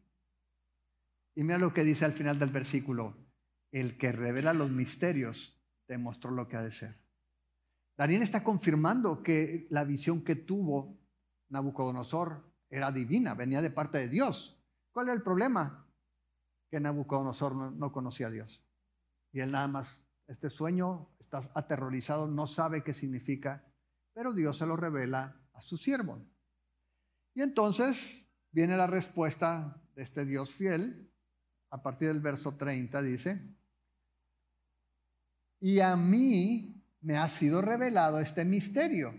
Y mira lo que dice al final del versículo, el que revela los misterios te mostró lo que ha de ser. Daniel está confirmando que la visión que tuvo Nabucodonosor era divina, venía de parte de Dios. ¿Cuál era el problema? Que Nabucodonosor no, no conocía a Dios. Y él nada más este sueño, estás aterrorizado, no sabe qué significa, pero Dios se lo revela a su siervo. Y entonces viene la respuesta de este Dios fiel, a partir del verso treinta dice, y a mí me ha sido revelado este misterio,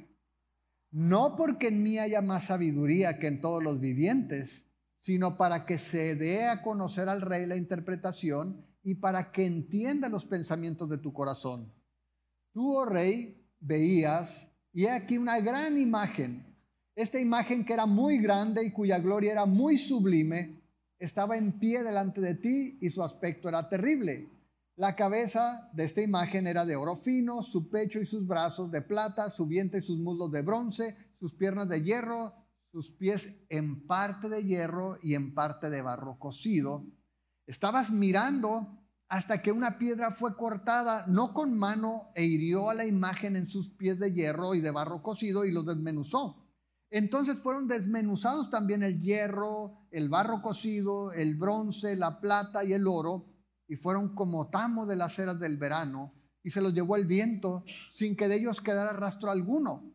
no porque en mí haya más sabiduría que en todos los vivientes, sino para que se dé a conocer al rey la interpretación y para que entienda los pensamientos de tu corazón. Tú, oh rey, veías, y he aquí una gran imagen. Esta imagen que era muy grande y cuya gloria era muy sublime, estaba en pie delante de ti y su aspecto era terrible. La cabeza de esta imagen era de oro fino, su pecho y sus brazos de plata, su vientre y sus muslos de bronce, sus piernas de hierro, sus pies en parte de hierro y en parte de barro cocido. Estabas mirando hasta que una piedra fue cortada, no con mano, e hirió a la imagen en sus pies de hierro y de barro cocido y los desmenuzó. Entonces fueron desmenuzados también el hierro, el barro cocido, el bronce, la plata y el oro, y fueron como tamo de las eras del verano, y se los llevó el viento, sin que de ellos quedara rastro alguno.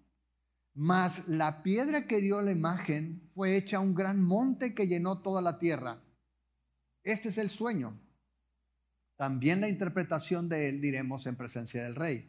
Mas la piedra que hirió la imagen fue hecha un gran monte que llenó toda la tierra. Este es el sueño. También la interpretación de él diremos en presencia del rey.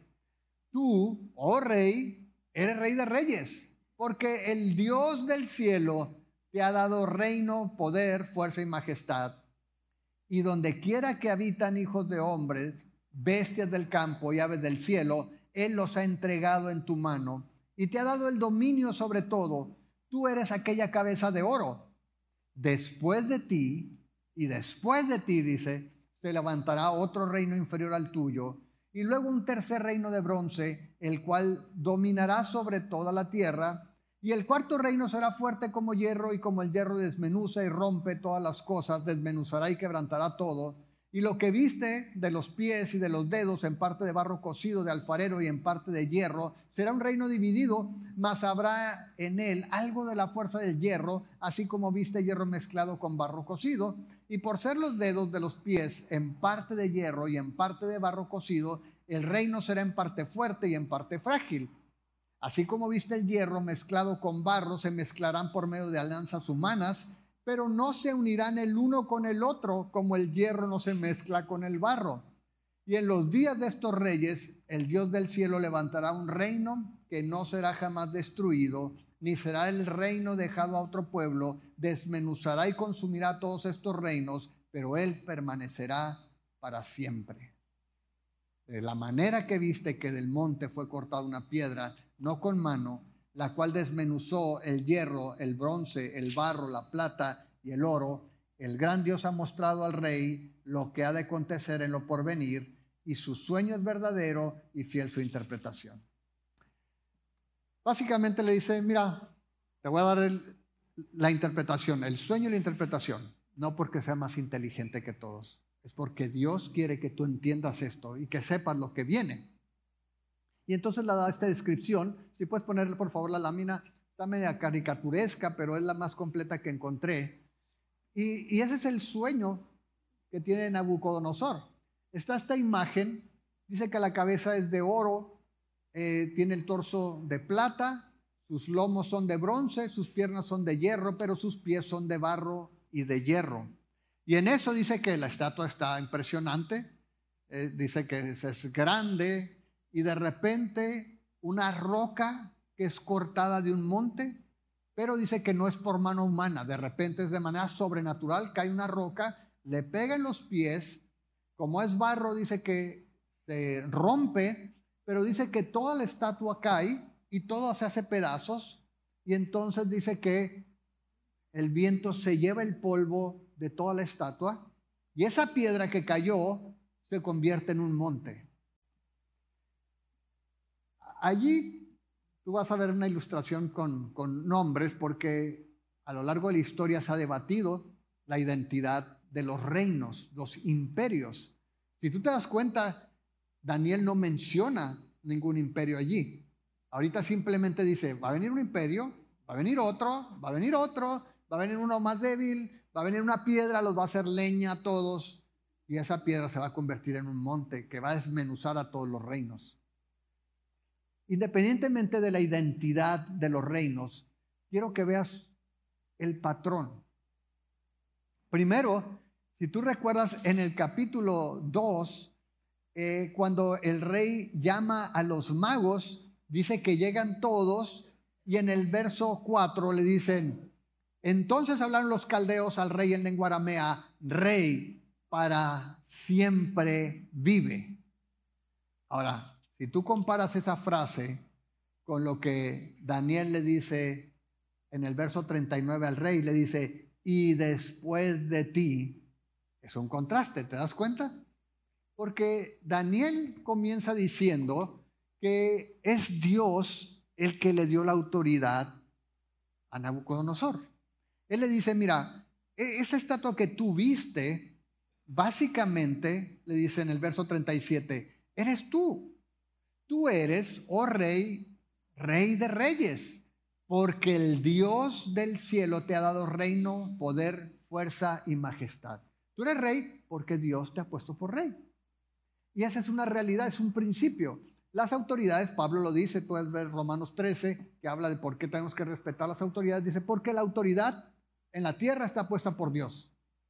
Tú, oh rey, eres rey de reyes, porque el Dios del cielo te ha dado reino, poder, fuerza y majestad. Y donde quiera que habitan hijos de hombres, bestias del campo y aves del cielo, Él los ha entregado en tu mano y te ha dado el dominio sobre todo. Tú eres aquella cabeza de oro. Después de ti, y después de ti, dice, se levantará otro reino inferior al tuyo, y luego un tercer reino de bronce, el cual dominará sobre toda la tierra. Y el cuarto reino será fuerte como hierro, y como el hierro desmenuza y rompe todas las cosas, desmenuzará y quebrantará todo. Y lo que viste de los pies y de los dedos, en parte de barro cocido de alfarero y en parte de hierro, será un reino dividido, mas habrá en él algo de la fuerza del hierro, así como viste hierro mezclado con barro cocido. Y por ser los dedos de los pies en parte de hierro y en parte de barro cocido, el reino será en parte fuerte y en parte frágil. Así como viste el hierro mezclado con barro, se mezclarán por medio de alianzas humanas, pero no se unirán el uno con el otro, como el hierro no se mezcla con el barro. Y en los días de estos reyes, el Dios del cielo levantará un reino que no será jamás destruido, ni será el reino dejado a otro pueblo. Desmenuzará y consumirá todos estos reinos, pero él permanecerá para siempre. De la manera que viste que del monte fue cortada una piedra, no con mano, la cual desmenuzó el hierro, el bronce, el barro, la plata y el oro, el gran Dios ha mostrado al rey lo que ha de acontecer en lo porvenir, y su sueño es verdadero y fiel su interpretación. Básicamente le dice, mira, te voy a dar el, la interpretación, el sueño y la interpretación, no porque sea más inteligente que todos, es porque Dios quiere que tú entiendas esto y que sepas lo que viene. Y entonces le da esta descripción. Si puedes ponerle por favor la lámina, está media caricaturesca, pero es la más completa que encontré. Y, y ese es el sueño que tiene Nabucodonosor. Está esta imagen, dice que la cabeza es de oro, eh, tiene el torso de plata, sus lomos son de bronce, sus piernas son de hierro, pero sus pies son de barro y de hierro. Y en eso dice que la estatua está impresionante, eh, dice que es, es grande, y de repente una roca que es cortada de un monte, pero dice que no es por mano humana, de repente es de manera sobrenatural, cae una roca, le pega en los pies, como es barro dice que se rompe, pero dice que toda la estatua cae y todo se hace pedazos, y entonces dice que el viento se lleva el polvo de toda la estatua, y esa piedra que cayó se convierte en un monte. Allí tú vas a ver una ilustración con, con nombres, porque a lo largo de la historia se ha debatido la identidad de los reinos, los imperios. Si tú te das cuenta, Daniel no menciona ningún imperio allí. Ahorita simplemente dice, va a venir un imperio, va a venir otro, va a venir otro, va a venir uno más débil, va a venir una piedra, los va a hacer leña a todos. y esa piedra se va a convertir en un monte que va a desmenuzar a todos los reinos. Independientemente de la identidad de los reinos, quiero que veas el patrón. Primero, si tú recuerdas en el capítulo dos, eh, cuando el rey llama a los magos, dice que llegan todos, y en el verso cuatro le dicen, entonces hablaron los caldeos al rey en lengua aramea, rey, para siempre vive. Ahora, si tú comparas esa frase con lo que Daniel le dice en el verso treinta y nueve al rey, le dice, y después de ti, es un contraste, ¿te das cuenta? Porque Daniel comienza diciendo que es Dios el que le dio la autoridad a Nabucodonosor. Él le dice, mira, esa estatua que tú viste, básicamente, le dice en el verso treinta y siete, eres tú. Tú eres, oh rey, rey de reyes, porque el Dios del cielo te ha dado reino, poder, fuerza y majestad. Tú eres rey porque Dios te ha puesto por rey. Y esa es una realidad, es un principio. Las autoridades, Pablo lo dice, puedes ver Romanos trece, que habla de por qué tenemos que respetar las autoridades. Dice, porque la autoridad en la tierra está puesta por Dios.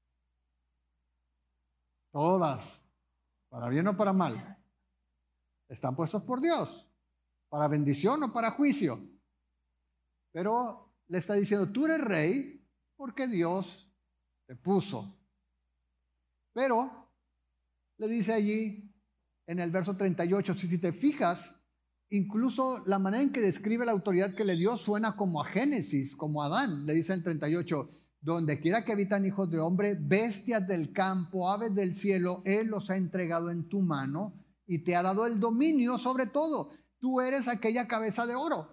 Todas, para bien o para mal, están puestas por Dios, para bendición o para juicio. Pero le está diciendo, tú eres rey porque Dios te puso. Pero le dice allí en el verso treinta y ocho, si te fijas, incluso la manera en que describe la autoridad que le dio suena como a Génesis, como a Adán. Le dice en el treinta y ocho, donde quiera que habitan hijos de hombre, bestias del campo, aves del cielo, Él los ha entregado en tu mano y te ha dado el dominio sobre todo. Tú eres aquella cabeza de oro.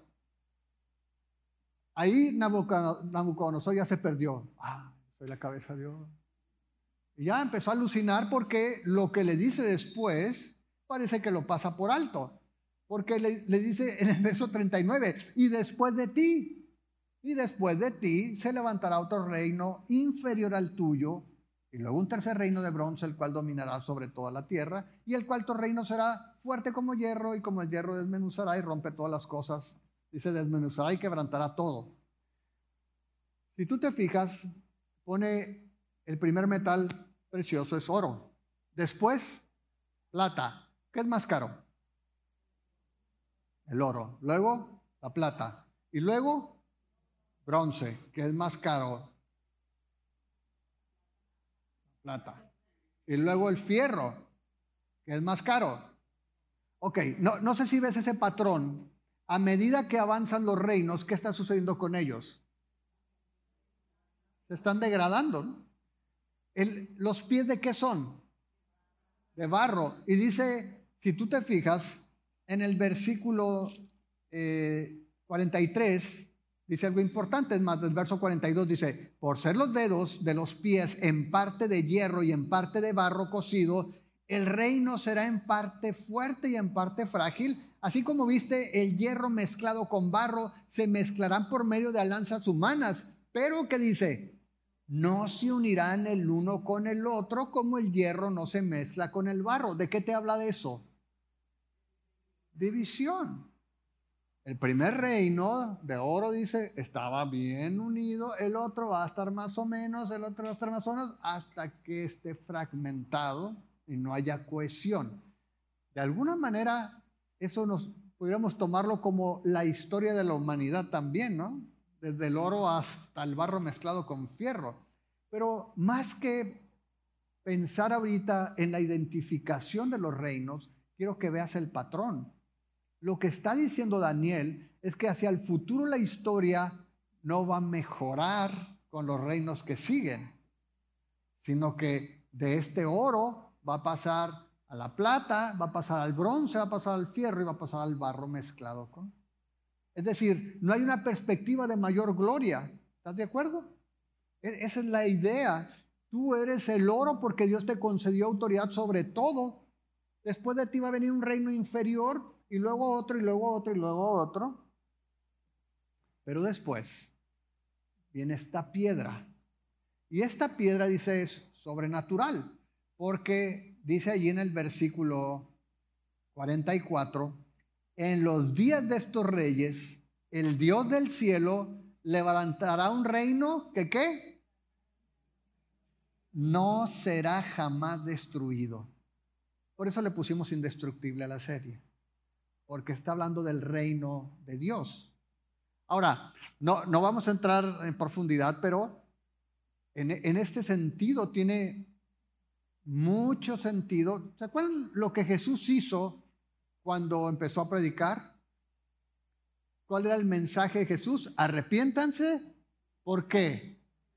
Ahí Nabucodonosor ya se perdió. Ah, soy la cabeza de oro. Y ya empezó a alucinar porque lo que le dice después parece que lo pasa por alto. Porque le, le dice en el verso treinta y nueve, y después de ti, y después de ti se levantará otro reino inferior al tuyo, y luego un tercer reino de bronce, el cual dominará sobre toda la tierra, y el cuarto reino será fuerte como hierro, y como el hierro desmenuzará y rompe todas las cosas. Dice, desmenuzará y quebrantará todo. Si tú te fijas, pone el primer metal precioso es oro. Después, plata. ¿Qué es más caro? El oro. Luego, la plata. Y luego, bronce, que es más caro. Plata. Y luego el fierro, que es más caro. Ok, no, no sé si ves ese patrón. A medida que avanzan los reinos, ¿qué está sucediendo con ellos? Se están degradando, ¿no? El, ¿Los pies de qué son? De barro. Y dice, si tú te fijas, en el versículo eh, cuarenta y tres, dice algo importante, es más, del verso cuarenta y dos dice, por ser los dedos de los pies en parte de hierro y en parte de barro cocido, el reino será en parte fuerte y en parte frágil. Así como viste el hierro mezclado con barro, se mezclarán por medio de alianzas humanas. Pero, ¿qué dice? No se unirán el uno con el otro como el hierro no se mezcla con el barro. ¿De qué te habla de eso? División. El primer reino de oro, dice, estaba bien unido, el otro va a estar más o menos, el otro va a estar más o menos, hasta que esté fragmentado y no haya cohesión. De alguna manera, eso nos podríamos tomarlo como la historia de la humanidad también, ¿no? Desde el oro hasta el barro mezclado con fierro. Pero más que pensar ahorita en la identificación de los reinos, quiero que veas el patrón. Lo que está diciendo Daniel es que hacia el futuro la historia no va a mejorar con los reinos que siguen, sino que de este oro va a pasar a la plata, va a pasar al bronce, va a pasar al fierro y va a pasar al barro mezclado con. Es decir, no hay una perspectiva de mayor gloria. ¿Estás de acuerdo? Esa es la idea. Tú eres el oro porque Dios te concedió autoridad sobre todo. Después de ti va a venir un reino inferior y luego otro y luego otro y luego otro. Pero después viene esta piedra. Y esta piedra, dice, es sobrenatural. porque dice allí en el versículo cuarenta y cuatro, en los días de estos reyes, el Dios del cielo levantará un reino que ¿qué? No será jamás destruido. Por eso le pusimos indestructible a la serie, porque está hablando del reino de Dios. Ahora, no, no vamos a entrar en profundidad, pero en, en este sentido tiene mucho sentido. ¿Se acuerdan lo que Jesús hizo cuando empezó a predicar? ¿Cuál era el mensaje de Jesús? Arrepiéntanse. ¿Por qué?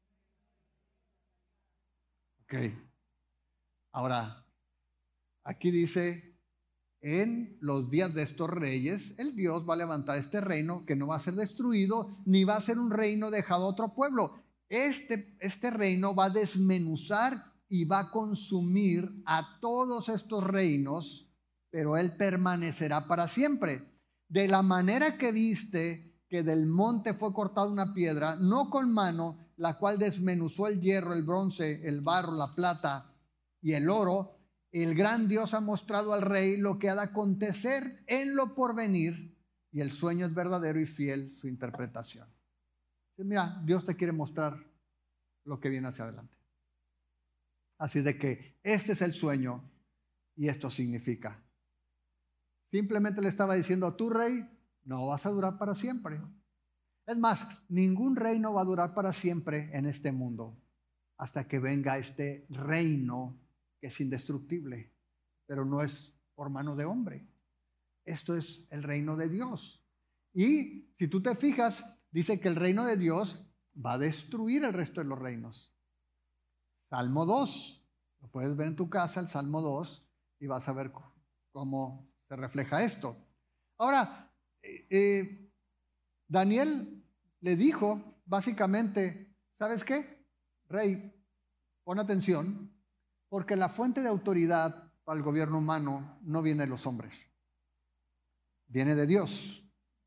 Ok. Ahora, aquí dice, en los días de estos reyes, el Dios va a levantar este reino que no va a ser destruido, ni va a ser un reino dejado a otro pueblo. Este, este reino va a desmenuzar y va a consumir a todos estos reinos, pero Él permanecerá para siempre. De la manera que viste que del monte fue cortada una piedra, no con mano, la cual desmenuzó el hierro, el bronce, el barro, la plata y el oro, el gran Dios ha mostrado al rey lo que ha de acontecer en lo porvenir, y el sueño es verdadero y fiel su interpretación. Mira, Dios te quiere mostrar lo que viene hacia adelante. Así de que este es el sueño y esto significa. Simplemente le estaba diciendo, tu rey no vas a durar para siempre. Es más, ningún reino va a durar para siempre en este mundo hasta que venga este reino que es indestructible, pero no es por mano de hombre. Esto es el reino de Dios. Y si tú te fijas, dice que el reino de Dios va a destruir el resto de los reinos. Salmo dos, lo puedes ver en tu casa, el Salmo dos, y vas a ver cómo se refleja esto. Ahora, eh, Daniel le dijo básicamente, ¿sabes qué? Rey, pon atención, porque la fuente de autoridad para el gobierno humano no viene de los hombres, viene de Dios.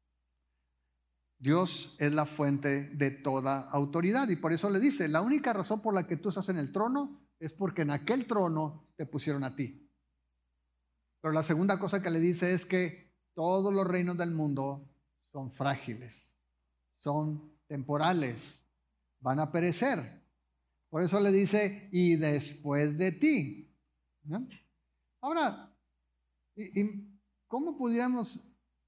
Dios es la fuente de toda autoridad y por eso le dice, la única razón por la que tú estás en el trono es porque en aquel trono te pusieron a ti. Pero la segunda cosa que le dice es que todos los reinos del mundo son frágiles, son temporales, van a perecer. Por eso le dice, y después de ti. ¿No? Ahora, ¿y, y cómo pudiéramos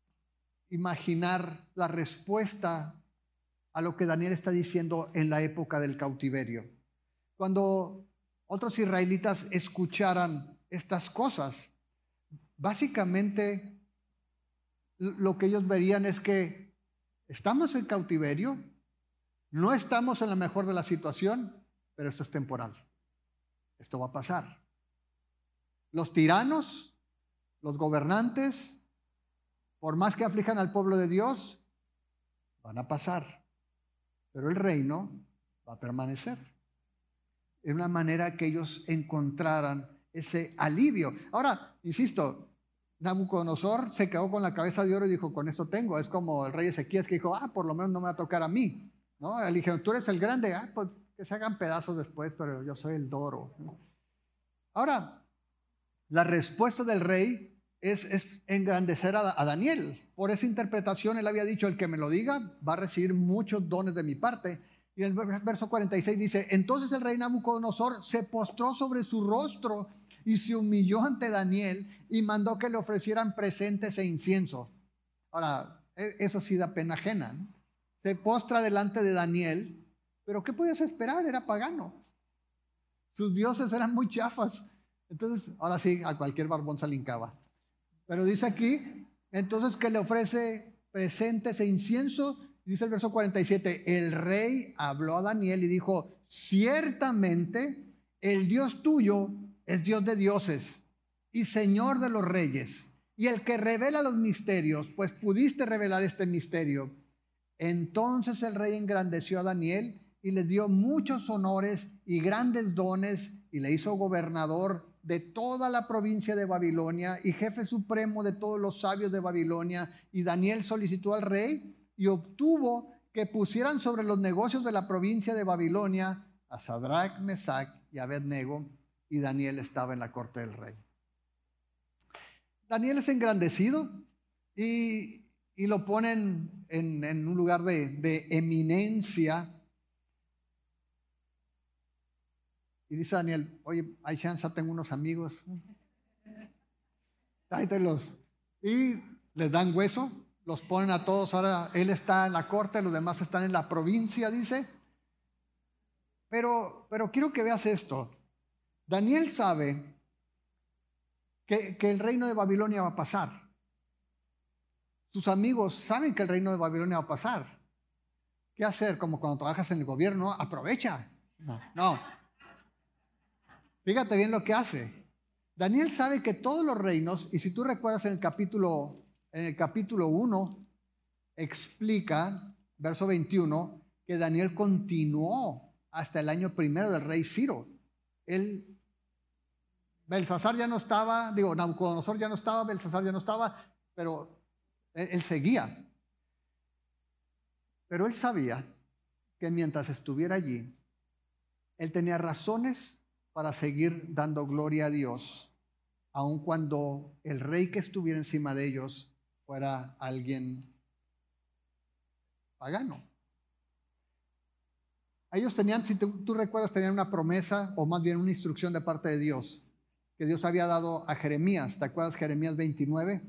imaginar la respuesta a lo que Daniel está diciendo en la época del cautiverio? Cuando otros israelitas escucharan estas cosas, básicamente lo que ellos verían es que estamos en cautiverio, no estamos en la mejor de la situación, pero esto es temporal. Esto va a pasar. Los tiranos, los gobernantes, por más que aflijan al pueblo de Dios, van a pasar, pero el reino va a permanecer. Es una manera que ellos encontraran ese alivio. Ahora, insisto, Nabucodonosor se quedó con la cabeza de oro y dijo, con esto tengo. Es como el rey Ezequías que dijo, ah, por lo menos no me va a tocar a mí. ¿No? Le dijeron, tú eres el grande, ah, pues que se hagan pedazos después, pero yo soy el doro. Ahora, la respuesta del rey es, es engrandecer a, a Daniel. Por esa interpretación él había dicho, el que me lo diga va a recibir muchos dones de mi parte. Y el verso cuarenta y seis dice, entonces el rey Nabucodonosor se postró sobre su rostro y se humilló ante Daniel y mandó que le ofrecieran presentes e incienso. Ahora, eso sí da pena ajena, ¿no? Se postra delante de Daniel, pero ¿qué podías esperar? Era pagano. Sus dioses eran muy chafas. Entonces, ahora sí, a cualquier barbón se le hincaba. Pero dice aquí, entonces que le ofrece presentes e incienso. Dice el verso cuarenta y siete, el rey habló a Daniel y dijo, ciertamente el Dios tuyo es Dios de dioses y Señor de los reyes, y el que revela los misterios, pues pudiste revelar este misterio. Entonces el rey engrandeció a Daniel y le dio muchos honores y grandes dones y le hizo gobernador de toda la provincia de Babilonia y jefe supremo de todos los sabios de Babilonia. Y Daniel solicitó al rey y obtuvo que pusieran sobre los negocios de la provincia de Babilonia a Sadrach, Mesach y Abednego. y Daniel estaba en la corte del rey. Daniel es engrandecido y, y lo ponen en, en un lugar de, de eminencia. Y dice Daniel, oye, hay chance, tengo unos amigos, tráetelos. Y les dan hueso, los ponen a todos. Ahora él está en la corte, los demás están en la provincia, dice. Pero, pero quiero que veas esto. Daniel sabe que, que el reino de Babilonia va a pasar. Sus amigos saben que el reino de Babilonia va a pasar. ¿Qué hacer? Como cuando trabajas en el gobierno, aprovecha. No, no. Fíjate bien lo que hace. Daniel sabe que todos los reinos, y si tú recuerdas en el capítulo, en el capítulo uno, explica, verso veintiuno, que Daniel continuó hasta el año primero del rey Ciro. Él, Belsasar ya no estaba, digo, Nabucodonosor ya no estaba, Belsasar ya no estaba, pero él, él seguía. Pero él sabía que mientras estuviera allí, él tenía razones para seguir dando gloria a Dios, aun cuando el rey que estuviera encima de ellos fuera alguien pagano. Ellos tenían, si tú, tú recuerdas, tenían una promesa, o más bien una instrucción de parte de Dios, que Dios había dado a Jeremías. ¿Te acuerdas Jeremías veintinueve?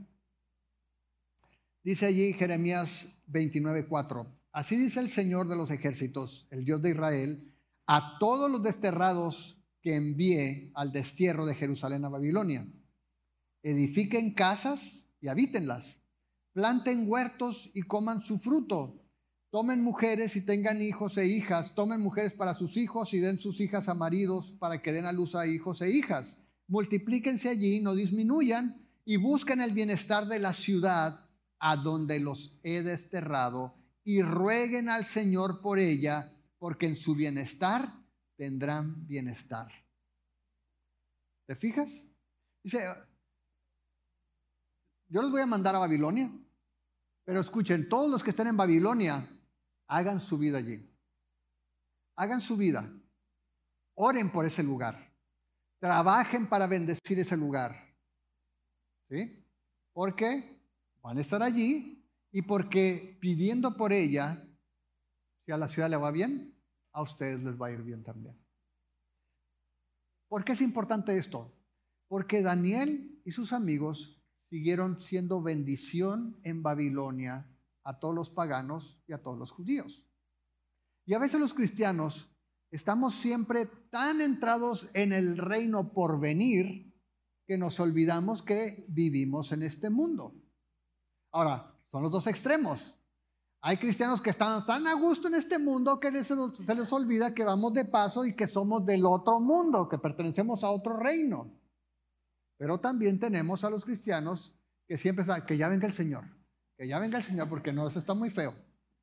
Dice allí Jeremías veintinueve, cuatro. Así dice el Señor de los ejércitos, el Dios de Israel, a todos los desterrados que envié al destierro de Jerusalén a Babilonia. Edifiquen casas y habítenlas. Planten huertos y coman su fruto. Tomen mujeres y tengan hijos e hijas. Tomen mujeres para sus hijos y den sus hijas a maridos para que den a luz a hijos e hijas. Multiplíquense allí, no disminuyan, y busquen el bienestar de la ciudad a donde los he desterrado, y rueguen al Señor por ella, porque en su bienestar tendrán bienestar. ¿Te fijas? Dice, yo los voy a mandar a Babilonia, pero escuchen, todos los que estén en Babilonia, hagan su vida allí. Hagan su vida. Oren por ese lugar. Trabajen para bendecir ese lugar. ¿Sí? Porque van a estar allí y porque pidiendo por ella, si a la ciudad le va bien, a ustedes les va a ir bien también. ¿Por qué es importante esto? Porque Daniel y sus amigos siguieron siendo bendición en Babilonia a todos los paganos y a todos los judíos. Y a veces los cristianos estamos siempre tan entrados en el reino por venir que nos olvidamos que vivimos en este mundo. Ahora, son los dos extremos. Hay cristianos que están tan a gusto en este mundo que les, se les olvida que vamos de paso y que somos del otro mundo, que pertenecemos a otro reino. Pero también tenemos a los cristianos que siempre saben que ya venga el Señor, que ya venga el Señor, porque no, eso está muy feo.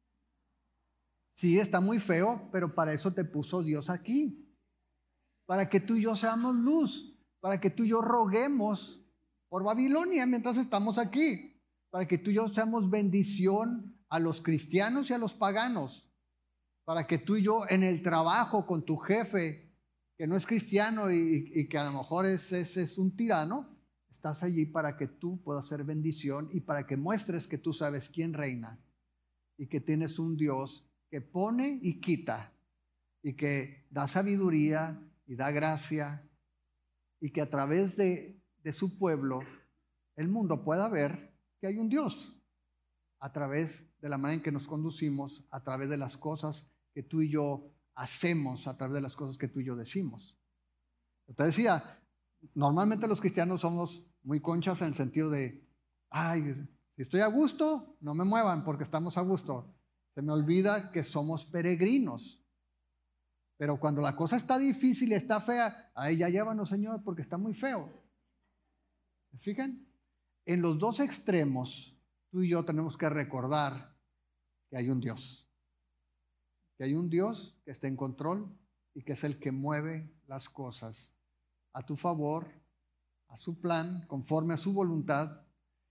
Sí, está muy feo, pero para eso te puso Dios aquí. Para que tú y yo seamos luz, para que tú y yo roguemos por Babilonia mientras estamos aquí. Para que tú y yo seamos bendición a los cristianos y a los paganos. Para que tú y yo en el trabajo con tu jefe, que no es cristiano y, y que a lo mejor es, es, es un tirano, estás allí para que tú puedas ser bendición y para que muestres que tú sabes quién reina y que tienes un Dios que pone y quita y que da sabiduría y da gracia y que a través de, de su pueblo el mundo pueda ver que hay un Dios a través de la manera en que nos conducimos, a través de las cosas que tú y yo hacemos, a través de las cosas que tú y yo decimos. Yo te decía, normalmente los cristianos somos muy conchas en el sentido de, ay, si estoy a gusto, no me muevan porque estamos a gusto. Se me olvida que somos peregrinos. Pero cuando la cosa está difícil y está fea, ahí ya llévanos, Señor, porque está muy feo. ¿Se fijan? En los dos extremos, tú y yo tenemos que recordar que hay un Dios. Que hay un Dios que está en control y que es el que mueve las cosas a tu favor, a su plan, conforme a su voluntad.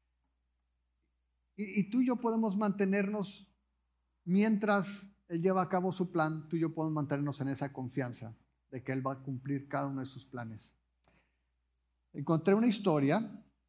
Y, y tú y yo podemos mantenernos, mientras Él lleva a cabo su plan, tú y yo podemos mantenernos en esa confianza. de que Él va a cumplir cada uno de sus planes. Encontré una historia,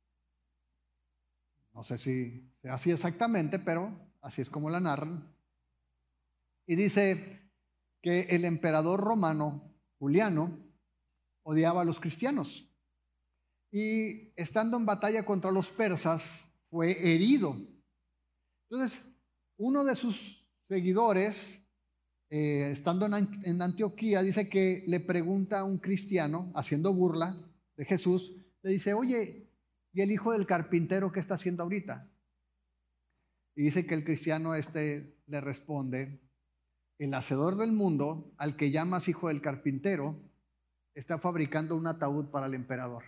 no sé si sea así exactamente, pero así es como la narran. Y dice que el emperador romano, Juliano, odiaba a los cristianos. Y estando en batalla contra los persas, fue herido. Entonces, uno de sus seguidores, eh, estando en, en Antioquía, dice que le pregunta a un cristiano, haciendo burla de Jesús, le dice, oye, ¿y el hijo del carpintero qué está haciendo ahorita? Y dice que el cristiano este le responde, el hacedor del mundo, al que llamas hijo del carpintero, está fabricando un ataúd para el emperador.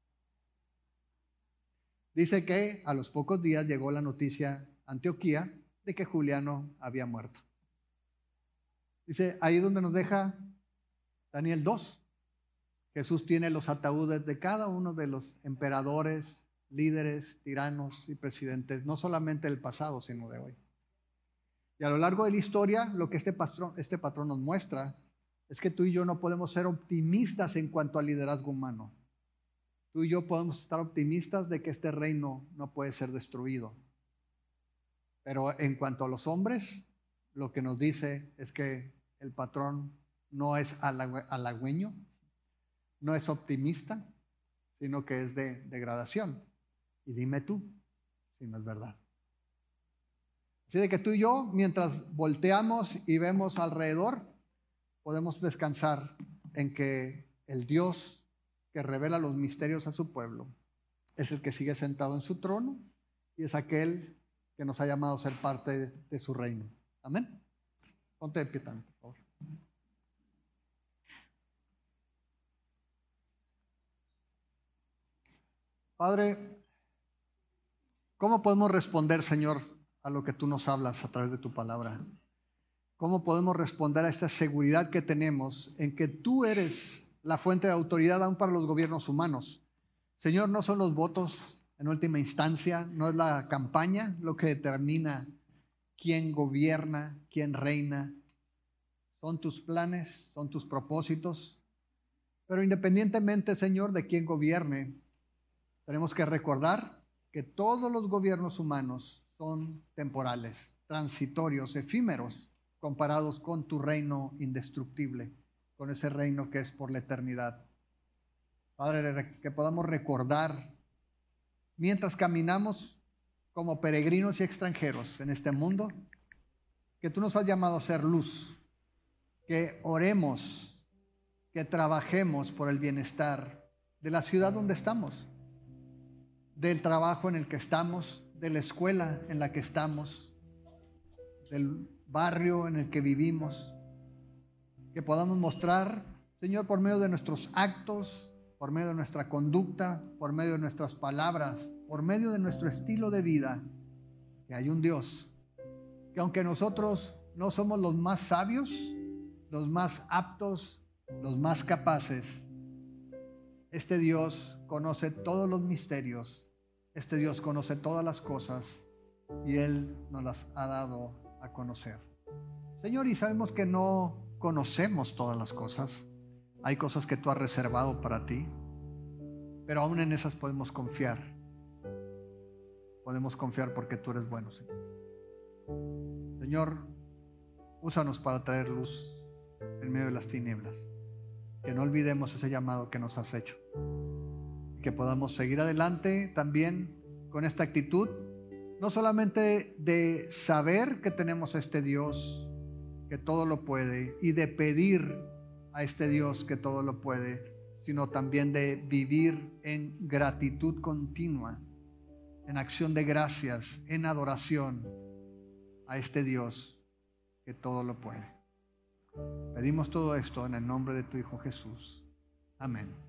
Dice que a los pocos días llegó la noticia a Antioquía de que Juliano había muerto. Dice, ahí es donde nos deja Daniel dos. Jesús tiene los ataúdes de cada uno de los emperadores, líderes, tiranos y presidentes, no solamente del pasado, sino de hoy. Y a lo largo de la historia, lo que este patrón, este patrón nos muestra es que tú y yo no podemos ser optimistas en cuanto al liderazgo humano. Tú y yo podemos estar optimistas de que este reino no puede ser destruido. Pero en cuanto a los hombres, lo que nos dice es que el patrón no es halagüeño, no es optimista, sino que es de degradación. Y dime tú si no es verdad. Así de que tú y yo, mientras volteamos y vemos alrededor, podemos descansar en que el Dios que revela los misterios a su pueblo es el que sigue sentado en su trono y es aquel que nos ha llamado a ser parte de, de su reino. Amén. Ponte de pie, por favor. Padre, ¿cómo podemos responder, Señor, a lo que tú nos hablas a través de tu palabra? ¿Cómo podemos responder a esta seguridad que tenemos en que tú eres la fuente de autoridad aún para los gobiernos humanos? Señor, no son los votos en última instancia, no es la campaña lo que determina quién gobierna, quién reina. Son tus planes, son tus propósitos. Pero independientemente, Señor, de quién gobierne, tenemos que recordar que todos los gobiernos humanos son temporales, transitorios, efímeros, comparados con tu reino indestructible, con ese reino que es por la eternidad. Padre, que podamos recordar, mientras caminamos como peregrinos y extranjeros en este mundo, que tú nos has llamado a ser luz, que oremos, que trabajemos por el bienestar de la ciudad donde estamos, del trabajo en el que estamos, de la escuela en la que estamos, del barrio en el que vivimos, que podamos mostrar, Señor, por medio de nuestros actos, por medio de nuestra conducta, por medio de nuestras palabras, por medio de nuestro estilo de vida, que hay un Dios, que aunque nosotros no somos los más sabios, los más aptos, los más capaces, este Dios conoce todos los misterios. Este Dios conoce todas las cosas y Él nos las ha dado a conocer. Señor, y sabemos que no conocemos todas las cosas. Hay cosas que tú has reservado para ti, pero aún en esas podemos confiar. Podemos confiar porque tú eres bueno, Señor. Señor, úsanos para traer luz en medio de las tinieblas. Que no olvidemos ese llamado que nos has hecho. Que podamos seguir adelante también con esta actitud, no solamente de saber que tenemos a este Dios que todo lo puede y de pedir a este Dios que todo lo puede, sino también de vivir en gratitud continua, en acción de gracias, en adoración a este Dios que todo lo puede. Pedimos todo esto en el nombre de tu Hijo Jesús. Amén.